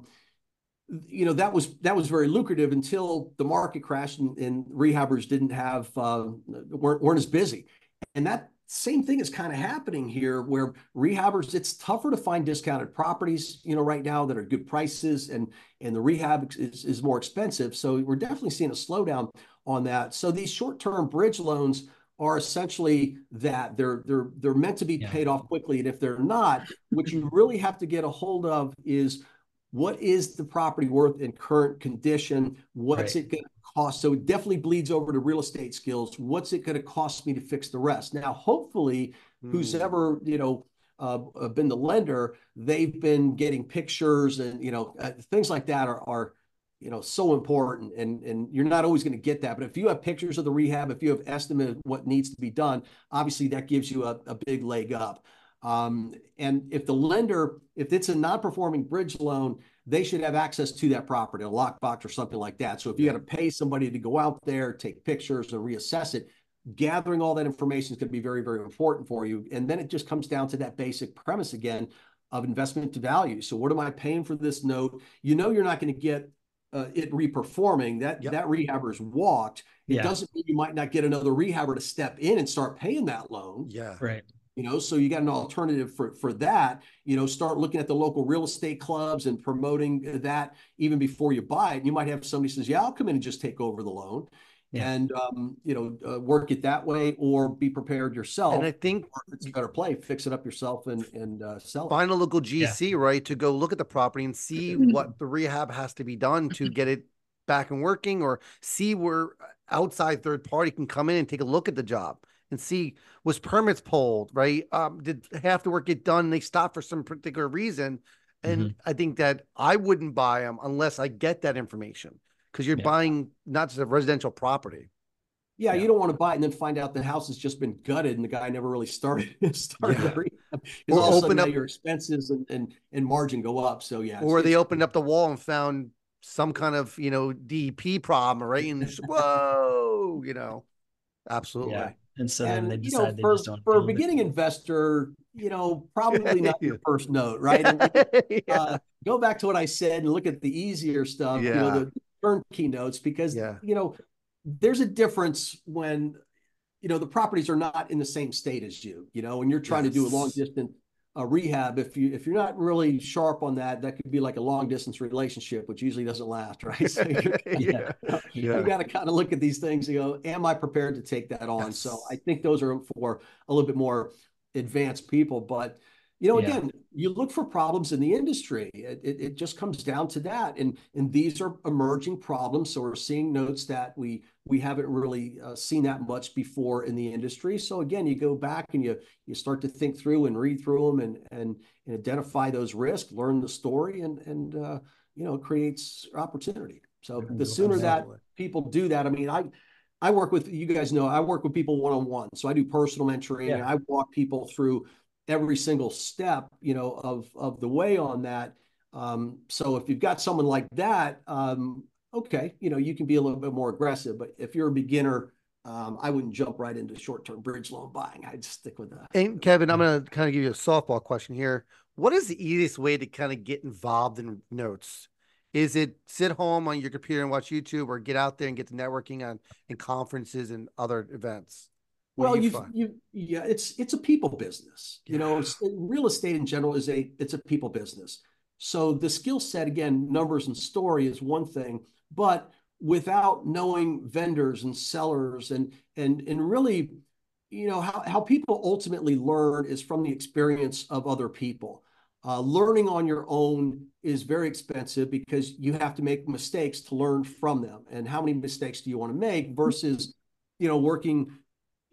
you know, that was that was very lucrative until the market crashed and, and rehabbers didn't have uh, weren't weren't as busy. And that same thing is kind of happening here, where rehabbers, it's tougher to find discounted properties, you know, right now that are good prices, and and the rehab is, is more expensive. So we're definitely seeing a slowdown on that. So these short-term bridge loans are essentially that they're they're they're meant to be yeah. paid off quickly. And if they're not, what you really have to get a hold of is, what is the property worth in current condition? What's right. it going to cost? So it definitely bleeds over to real estate skills. What's it going to cost me to fix the rest? Now, hopefully, mm. who's ever, you know, uh, been the lender, they've been getting pictures and, you know, uh, things like that are, are, you know, so important. And, and you're not always going to get that. But if you have pictures of the rehab, if you have estimate of what needs to be done, obviously that gives you a, a big leg up. Um, and if the lender, if it's a non-performing bridge loan, they should have access to that property, a lockbox or something like that. So if you yeah. got to pay somebody to go out there, take pictures and reassess it, gathering all that information is going to be very, very important for you. And then it just comes down to that basic premise again of investment to value. So what am I paying for this note? You know, you're not going to get uh, it reperforming. That, yep. that rehabber's walked. It yeah. doesn't mean you might not get another rehabber to step in and start paying that loan. Yeah. Right. You know, so you got an alternative for, for that. You know, start looking at the local real estate clubs and promoting that even before you buy it. And you might have somebody says, yeah, I'll come in and just take over the loan yeah. and, um, you know, uh, work it that way, or be prepared yourself. And I think it's a better play, fix it up yourself and, and uh, sell it. Find a local G C, yeah. right, to go look at the property and see what the rehab has to be done to get it back and working, or see where outside third party can come in and take a look at the job and see, was permits pulled, right? Um, did half the work get done and they stopped for some particular reason? And mm-hmm. I think that I wouldn't buy them unless I get that information, because you're yeah. buying not just a residential property. Yeah, yeah, you don't want to buy it and then find out the house has just been gutted and the guy never really started started yeah. the or all open up your expenses and, and and margin go up. So yeah, or they opened up the wall and found some kind of, you know, D E P problem, right? And just, whoa, you know, absolutely. Yeah. And so then and, they decide you know, they for, just don't. For a beginning it. investor, you know, probably not your first note, right? And, yeah. uh, go back to what I said and look at the easier stuff, yeah. you know, the turnkey notes, because, yeah. you know, there's a difference when, you know, the properties are not in the same state as you, you know, and you're trying yes. to do a long distance uh, rehab. If you, if you're not really sharp on that, that could be like a long distance relationship, which usually doesn't last, right? So you're, yeah. you, yeah. you got to kind of look at these things and go, am I prepared to take that on? Yes. So I think those are for a little bit more advanced people, but you know, again, yeah. you look for problems in the industry. It, it, it just comes down to that. And, and these are emerging problems. So we're seeing notes that we we haven't really uh, seen that much before in the industry. So again, you go back and you you start to think through and read through them and and, and identify those risks, learn the story, and and uh, you know, creates opportunity. So the sooner Absolutely. that people do that, I mean, I I work with, you guys know, I work with people one-on-one. So I do personal mentoring yeah. and I walk people through every single step, you know, of, of the way on that. Um, so if you've got someone like that, um, okay, you know, you can be a little bit more aggressive, but if you're a beginner, um, I wouldn't jump right into short-term bridge loan buying. I'd stick with that. And Kevin, I'm going to kind of give you a softball question here. What is the easiest way to kind of get involved in notes? Is it sit home on your computer and watch YouTube, or get out there and get to networking on in conferences and other events? What well, you you yeah, it's it's a people business. Yeah. You know, real estate in general is a it's a people business. So the skill set, again, numbers and story is one thing, but without knowing vendors and sellers and and and really, you know, how how people ultimately learn is from the experience of other people. Uh, learning on your own is very expensive because you have to make mistakes to learn from them. And how many mistakes do you want to make versus, you know, working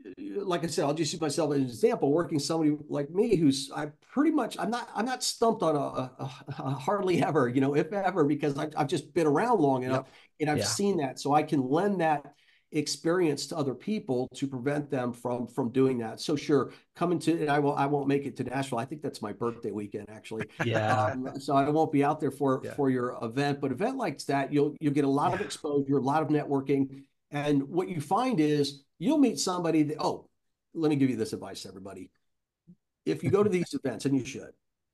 like I said, I'll just use myself as an example. Working somebody like me, who's I pretty much I'm not I'm not stumped on a, a, a hardly ever, you know, if ever, because I've, I've just been around long enough, Yep. and I've Yeah. seen that, so I can lend that experience to other people to prevent them from from doing that. So sure, coming to and I will I won't make it to Nashville. I think that's my birthday weekend actually. Yeah. Um, so I won't be out there for Yeah. for your event, but event like that, you'll you'll get a lot of Yeah. exposure, a lot of networking, and what you find is you'll meet somebody that, oh, let me give you this advice, everybody. If you go to these events, and you should,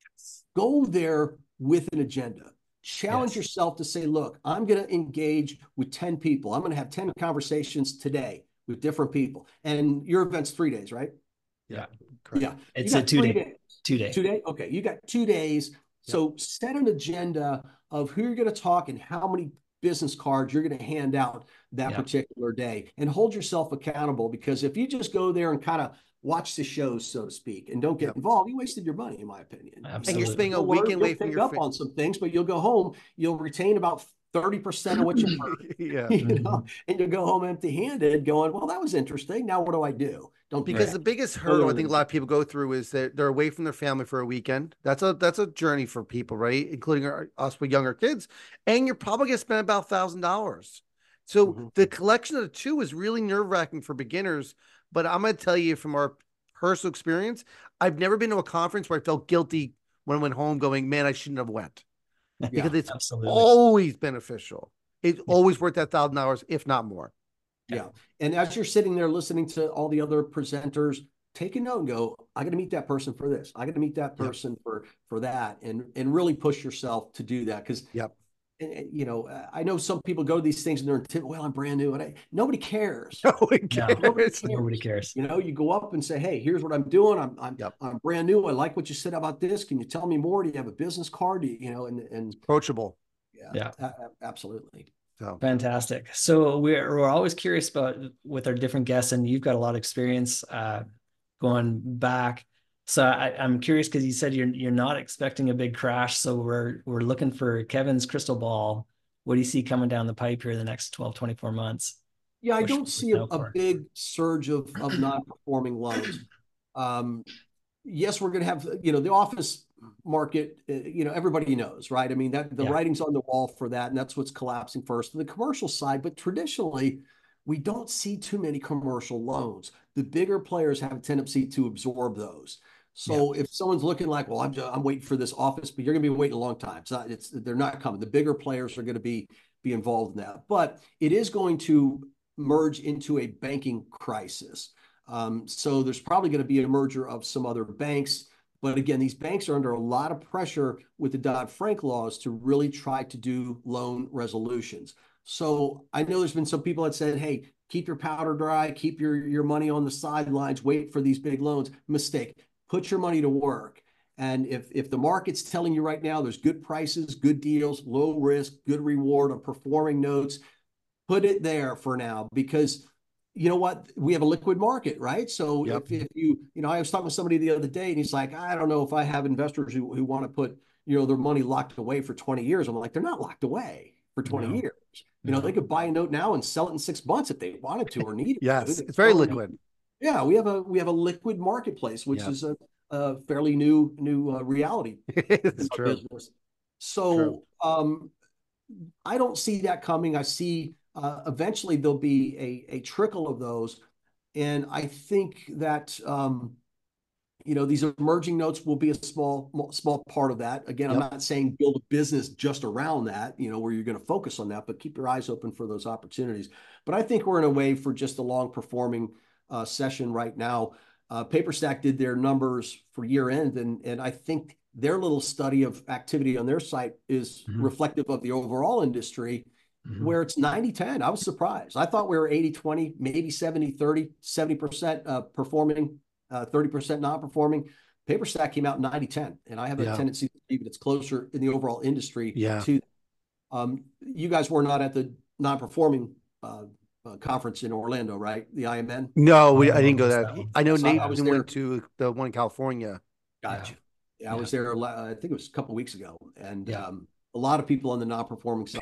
go there with an agenda. Challenge Yes. yourself to say, look, I'm going to engage with ten people. I'm going to have ten conversations today with different people. And your event's three days, right? Yeah. Correct. Yeah. It's You a got two three day, days. two day. Two days? Okay. You got two days. So set an agenda of who you're going to talk and how many business cards you're going to hand out that Yeah. particular day, and hold yourself accountable, because if you just go there and kind of watch the shows, so to speak, and don't get Yep. involved, you wasted your money, in my opinion. You know, And you're Absolutely. spending a you'll learn, weekend you'll away from pick your up fa- on some things, but you'll go home, you'll retain about thirty percent of what you heard, Yeah. you know, and you'll go home empty-handed going, well, that was interesting. Now what do I do? Don't do Because that. the biggest Go hurdle I learn think a it. lot of people go through is that they're away from their family for a weekend. That's a that's a journey for people, right? Including our, us with younger kids. And you're probably gonna spend about a thousand dollars. So Mhm. the collection of the two is really nerve-wracking for beginners. But I'm gonna tell you from our personal experience, I've never been to a conference where I felt guilty when I went home going, man, I shouldn't have went. Because Yeah. it's Absolutely. always beneficial. It's always worth that thousand dollars, if not more. Yeah. And as you're sitting there listening to all the other presenters, take a note and go, I got to meet that person for this. I got to meet that Yep. person for for that, and and really push yourself to do that. Because, Yep. you know, I know some people go to these things and they're intimidated. Well, I'm brand new, and I, nobody cares. Nobody No. cares. Nobody cares. Nobody cares. You know, you go up and say, hey, here's what I'm doing. I'm I'm Yep. I'm brand new. I like what you said about this. Can you tell me more? Do you have a business card? Do you, you know, and and Approachable. yeah, Yeah. a- a- absolutely. So Fantastic. So we're we're always curious about with our different guests, and you've got a lot of experience uh, going back. So I, I'm curious because you said you're you're not expecting a big crash. So we're we're looking for Kevin's crystal ball. What do you see coming down the pipe here in the next twelve, twenty-four months? Yeah, I What should don't we see a, look out a for? big surge of of non-performing loans. Um, yes, we're going to have, you know, the office market, uh, you know, everybody knows, right? I mean, that the Yeah. writing's on the wall for that, and that's what's collapsing first. The commercial side, but traditionally, we don't see too many commercial loans. The bigger players have a tendency to absorb those. So if someone's looking like, well, I'm just, I'm waiting for this office, but you're going to be waiting a long time. It's not, it's they're not coming. The bigger players are going to be be involved in that, but it is going to merge into a banking crisis. Um, so there's probably going to be a merger of some other banks. But again, these banks are under a lot of pressure with the Dodd-Frank laws to really try to do loan resolutions. So I know there's been some people that said, hey, keep your powder dry, keep your, your money on the sidelines, wait for these big loans. Mistake. Put your money to work. And if, if the market's telling you right now there's good prices, good deals, low risk, good reward on performing notes, put it there for now, because you know what? We have a liquid market, right? So Yep. if, if you, you know, I was talking with somebody the other day and he's like, I don't know if I have investors who, who want to put, you know, their money locked away for twenty years. I'm like, they're not locked away for twenty No. years. You know, No. they could buy a note now and sell it in six months if they wanted to or needed yes, to. it's very So, liquid. Yeah, we have a we have a liquid marketplace, which Yep. is a, a fairly new new uh, reality It's in our true. business. So True. um, I don't see that coming. I see uh, eventually there'll be a, a trickle of those. And I think that, um, you know, these emerging notes will be a small, small part of that. Again, I'm Yep. not saying build a business just around that, you know, where you're going to focus on that, but keep your eyes open for those opportunities. But I think we're in a way for just a long performing uh, session right now. Uh, PaperStack did their numbers for year end, and, and I think their little study of activity on their site is Mhm. reflective of the overall industry, Mhm. where it's ninety ten. I was surprised. I thought we were eighty twenty, maybe seventy thirty, seventy percent uh, performing, uh, thirty percent non-performing. PaperStack came out ninety ten, and I have a Yeah. tendency to believe that it's closer in the overall industry Yeah. to. Um, you guys were not at the non-performing uh, uh, conference in Orlando, right? The I M N? No, we, Oh, I didn't go what's there. that one? I know So I- I was Nathan there- went to the one in California. Gotcha. Yeah, I Yeah. was there, la- I think it was a couple of weeks ago. And Yeah. um, a lot of people on the non-performing side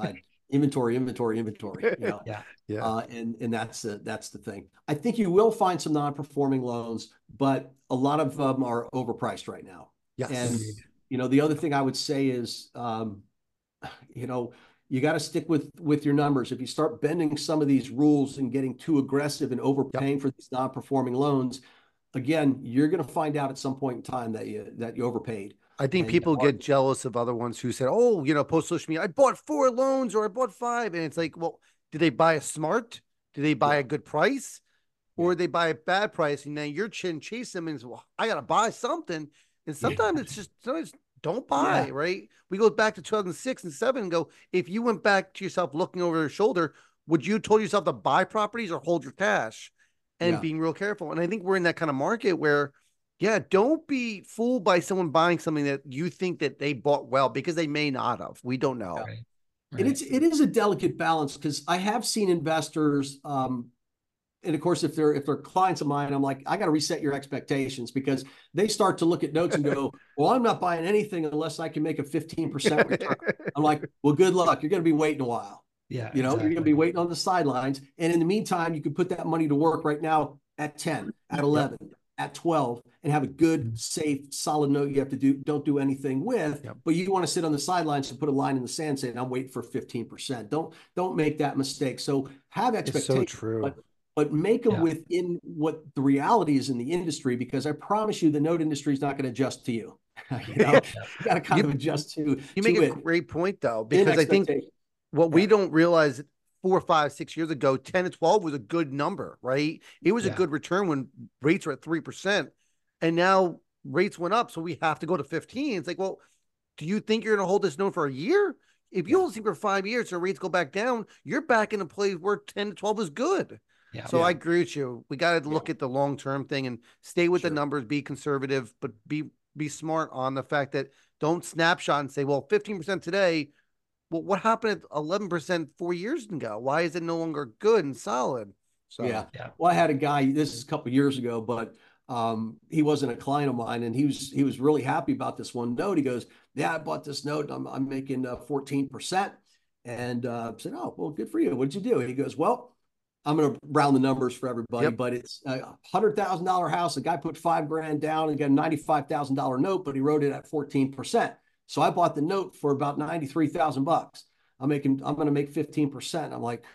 inventory, inventory, inventory. You know, Yeah. Yeah. uh, and and that's the that's the thing. I think you will find some non-performing loans, but a lot of them are overpriced right now. Yes. And Agreed. you know, the other thing I would say is, um, you know, you got to stick with with your numbers. If you start bending some of these rules and getting too aggressive and overpaying Yep. for these non-performing loans, again, you're going to find out at some point in time that you that you overpaid. I think And people the get market- jealous of other ones who said, "Oh, you know, post social media, I bought four loans or I bought five," and it's like, well, did they buy a smart? Did they buy Yeah. a good price, or Yeah. they buy a bad price? And now you're chin chase them and say, well, I gotta buy something. And sometimes Yeah. it's just sometimes don't buy, Yeah. right? We go back to two thousand six and seven and go, if you went back to yourself looking over your shoulder, would you told yourself to buy properties or hold your cash? And Yeah. being real careful. And I think we're in that kind of market where, yeah, don't be fooled by someone buying something that you think that they bought well, because they may not have. We don't know. Right. And it's it is a delicate balance, because I have seen investors, um, and of course, if they're if they're clients of mine, I'm like, I got to reset your expectations, because they start to look at notes and go, well, I'm not buying anything unless I can make a fifteen percent return. I'm like, well, good luck. You're going to be waiting a while. Yeah. You know, exactly. you're going to be waiting on the sidelines. And in the meantime, you can put that money to work right now at ten, at eleven, yep. at twelve, and have a good, safe, solid note you have to do, don't do anything with, yep. but you want to sit on the sidelines and put a line in the sand saying, I'm waiting for fifteen percent. Don't, don't make that mistake. So have expectations. It's so true. But, but make them yeah. within what the reality is in the industry, because I promise you the note industry is not going to adjust to you. you know, you got to kind you, of adjust to, you to make it. a great point though, because I think what yeah. we don't realize, four, five, six years ago, ten to twelve was a good number, right? It was yeah. a good return when rates were at three percent, and now rates went up. So we have to go to fifteen. It's like, well, do you think you're going to hold this note for a year? If you yeah. hold it for five years and rates go back down, you're back in a place where ten to twelve is good. Yeah. So yeah. I agree with you. We got to look yeah. at the long-term thing and stay with sure. the numbers, be conservative, but be, be smart on the fact that don't snapshot and say, well, fifteen percent today. Well, what happened at eleven percent four years ago? Why is it no longer good and solid? So, yeah. yeah. Well, I had a guy, this is a couple of years ago, but um, he wasn't a client of mine, and he was, he was really happy about this one note. He goes, yeah, I bought this note. I'm, I'm making uh, fourteen percent. And uh, I said, oh, well, good for you. What did you do? And he goes, well, I'm going to round the numbers for everybody, yep. but it's a one hundred thousand dollar house. The guy put five grand down and got a ninety-five thousand dollar note, but he wrote it at fourteen percent. So I bought the note for about ninety-three thousand bucks. I'm making, I'm going to make fifteen percent. I'm like,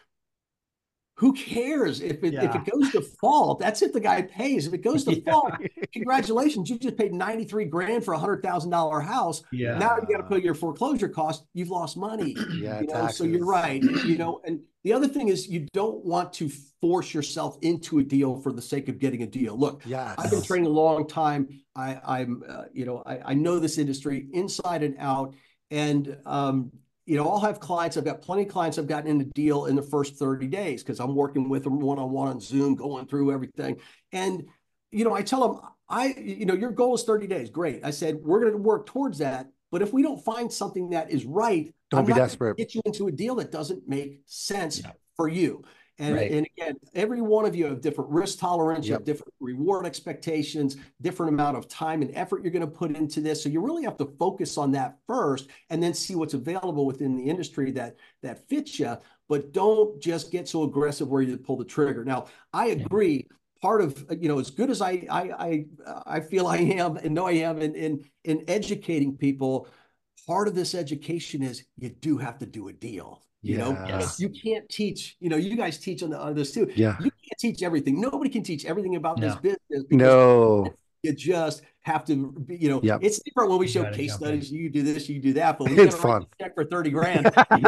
who cares if it, yeah. if it goes to default? That's if the guy pays. If it goes to yeah. default, congratulations. You just paid ninety-three grand for a hundred thousand dollar house. Yeah. Now you got to put your foreclosure cost. You've lost money. Yeah. You know? So you're right. You know, and the other thing is you don't want to force yourself into a deal for the sake of getting a deal. Look, yes. I've been trading a long time. I, I'm, uh, you know, I, I know this industry inside and out, and um, you know, I'll have clients. I've got plenty of clients I've gotten in a deal in the first thirty days because I'm working with them one-on-one on Zoom, going through everything. And, you know, I tell them, I, you know, your goal is thirty days. Great. I said, we're going to work towards that. But if we don't find something that is right, don't I'm be not desperate. Get you into a deal that doesn't make sense yeah. for you. And, right. and again, every one of you have different risk tolerance, you yep. have different reward expectations, different amount of time and effort you're going to put into this. So you really have to focus on that first and then see what's available within the industry that, that fits you. But don't just get so aggressive where you pull the trigger. Now, I agree. Yeah. Part of, you know, as good as I, I, I, I feel I am and know I am in, in, in educating people, part of this education is you do have to do a deal. You know, yes. you can't teach, you know, you guys teach on, the, on this too. Yeah. You can't teach everything. Nobody can teach everything about no. this business. No. You just have to, be, you know, yep. it's different when we you show case studies. In. You do this, you do that, but we it's got fun. Check for thirty grand.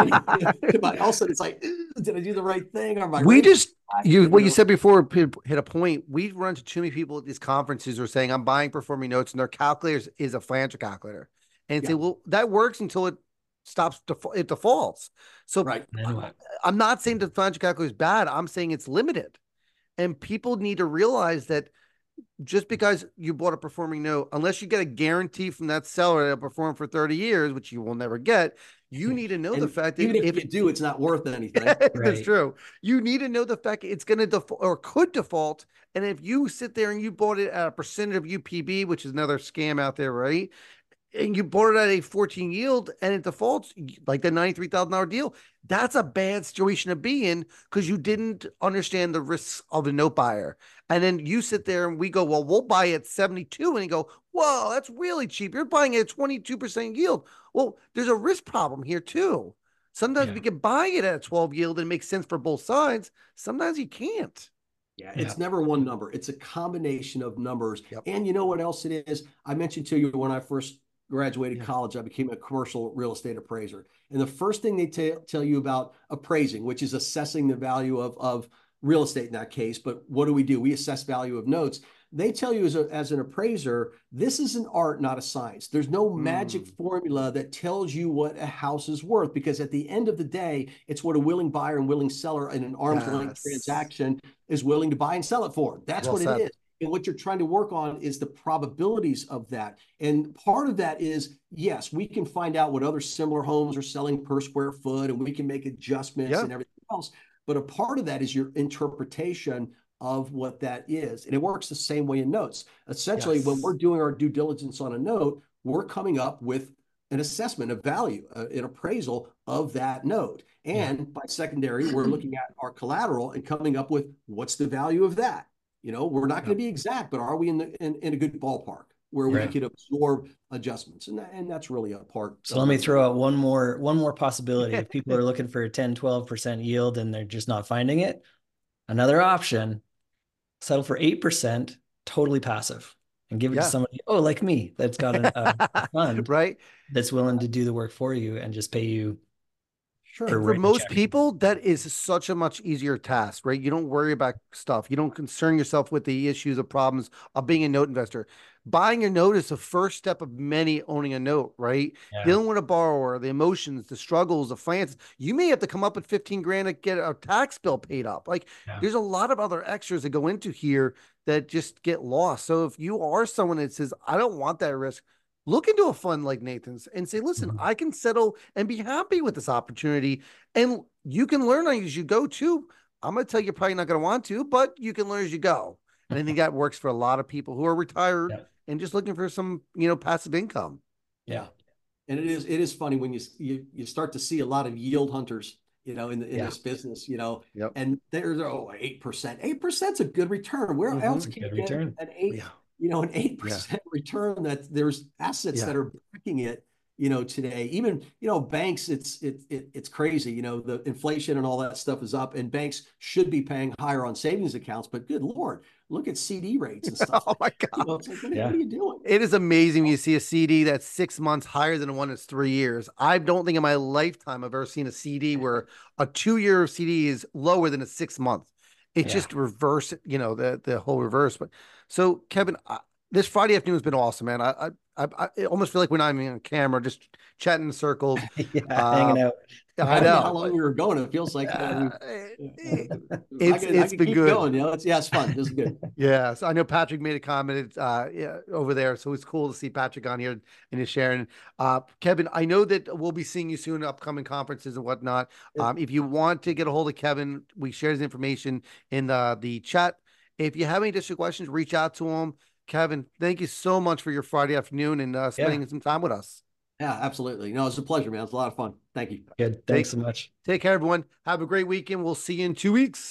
But also it's like, did I do the right thing? Or my we just, you, you what know? you said before hit a point. We run into too many people at these conferences who are saying, I'm buying performing notes, and their calculators is a financial calculator. And yeah. say, well, that works until it stops, it defaults. So right. anyway. I'm not saying the financial calculator is bad. I'm saying it's limited. And people need to realize that just because you bought a performing note, unless you get a guarantee from that seller that it'll perform for thirty years, which you will never get, you need to know and the fact that even if, if you it, do, it's not worth anything. That's right. true. You need to know the fact it's going to default or could default. And if you sit there and you bought it at a percentage of U P B, which is another scam out there, right? and you bought it at a fourteen yield and it defaults like the ninety-three thousand dollar deal, that's a bad situation to be in because you didn't understand the risks of a note buyer. And then you sit there and we go, well, we'll buy it at seventy-two. And you go, whoa, that's really cheap. You're buying it at twenty-two percent yield. Well, there's a risk problem here too. Sometimes yeah. we can buy it at a twelve yield and it makes sense for both sides. Sometimes you can't. Yeah, it's yeah. never one number. It's a combination of numbers. Yep. And you know what else it is? I mentioned to you when I first graduated yeah. college, I became a commercial real estate appraiser. And the first thing they t- tell you about appraising, which is assessing the value of, of real estate in that case. But what do we do? We assess value of notes. They tell you as, a, as an appraiser, this is an art, not a science. There's no mm. magic formula that tells you what a house is worth, because at the end of the day, it's what a willing buyer and willing seller in an arm's yes. length transaction is willing to buy and sell it for. That's well what said. It is. And what you're trying to work on is the probabilities of that. And part of that is, yes, we can find out what other similar homes are selling per square foot, and we can make adjustments yep. and everything else. But a part of that is your interpretation of what that is. And it works the same way in notes. Essentially, yes. when we're doing our due diligence on a note, we're coming up with an assessment of value, uh, an appraisal of that note. And yeah. by secondary, we're looking at our collateral and coming up with what's the value of that. You know, we're not going to be exact, but are we in, the, in, in a good ballpark where right. we could absorb adjustments? And, that, and that's really a part. So let me throw out one more, one more possibility. If people are looking for a ten, twelve percent yield and they're just not finding it, another option, settle for eight percent, totally passive, and give it yeah. to somebody, oh, like me, that's got a, a fund right? that's willing to do the work for you and just pay you. Sure. For most check. people, that is such a much easier task, right? You don't worry about stuff. You don't concern yourself with the issues or problems of being a note investor. Buying a note is the first step of many owning a note, right? Yeah. Dealing with a borrower, the emotions, the struggles, the finances. You may have to come up with fifteen grand to get a tax bill paid up. Like yeah. there's a lot of other extras that go into here that just get lost. So if you are someone that says, I don't want that risk, look into a fund like Nathan's and say, listen, mm-hmm. I can settle and be happy with this opportunity. And you can learn as you go too. I'm going to tell you, you're probably not going to want to, but you can learn as you go. And I think that works for a lot of people who are retired yeah. and just looking for some, you know, passive income. Yeah. And it is, it is funny when you, you, you start to see a lot of yield hunters, you know, in the, in yeah. this business, you know, yep. and there's, oh, eight percent, eight percent is a good return. Where mm-hmm. else can you get return. an eight? Yeah. You know, an eight percent yeah. return, that there's assets yeah. that are backing it, you know, today. Even, you know, banks, it's it, it it's crazy. You know, the inflation and all that stuff is up, and banks should be paying higher on savings accounts. But good Lord, look at C D rates and stuff. Oh my God. You know, it's like, what, yeah. what are you doing? It is amazing when you see a C D that's six months higher than the one that's three years. I don't think in my lifetime I've ever seen a C D where a two-year C D is lower than a six-month. It's yeah. just reverse, you know, the the whole reverse. But so, Kevin, I, this Friday afternoon has been awesome, man. I I, I almost feel like we're not even on camera, just chatting in circles, yeah, uh, hanging out. I know how long we were going. It feels like uh, it, it's can, it's been good. Going, you know? It's, yeah, it's fun. This is good. Yeah, so I know Patrick made a comment uh, yeah, over there, so it's cool to see Patrick on here and is sharing. Uh, Kevin, I know that we'll be seeing you soon at upcoming conferences and whatnot. Um, if you want to get a hold of Kevin, we share his information in the the chat. If you have any additional questions, reach out to him. Kevin, thank you so much for your Friday afternoon and uh, spending yeah. some time with us. Yeah, absolutely. No, it's a pleasure, man. It's a lot of fun. Thank you. Good. Thanks take, so much. Take care, everyone. Have a great weekend. We'll see you in two weeks.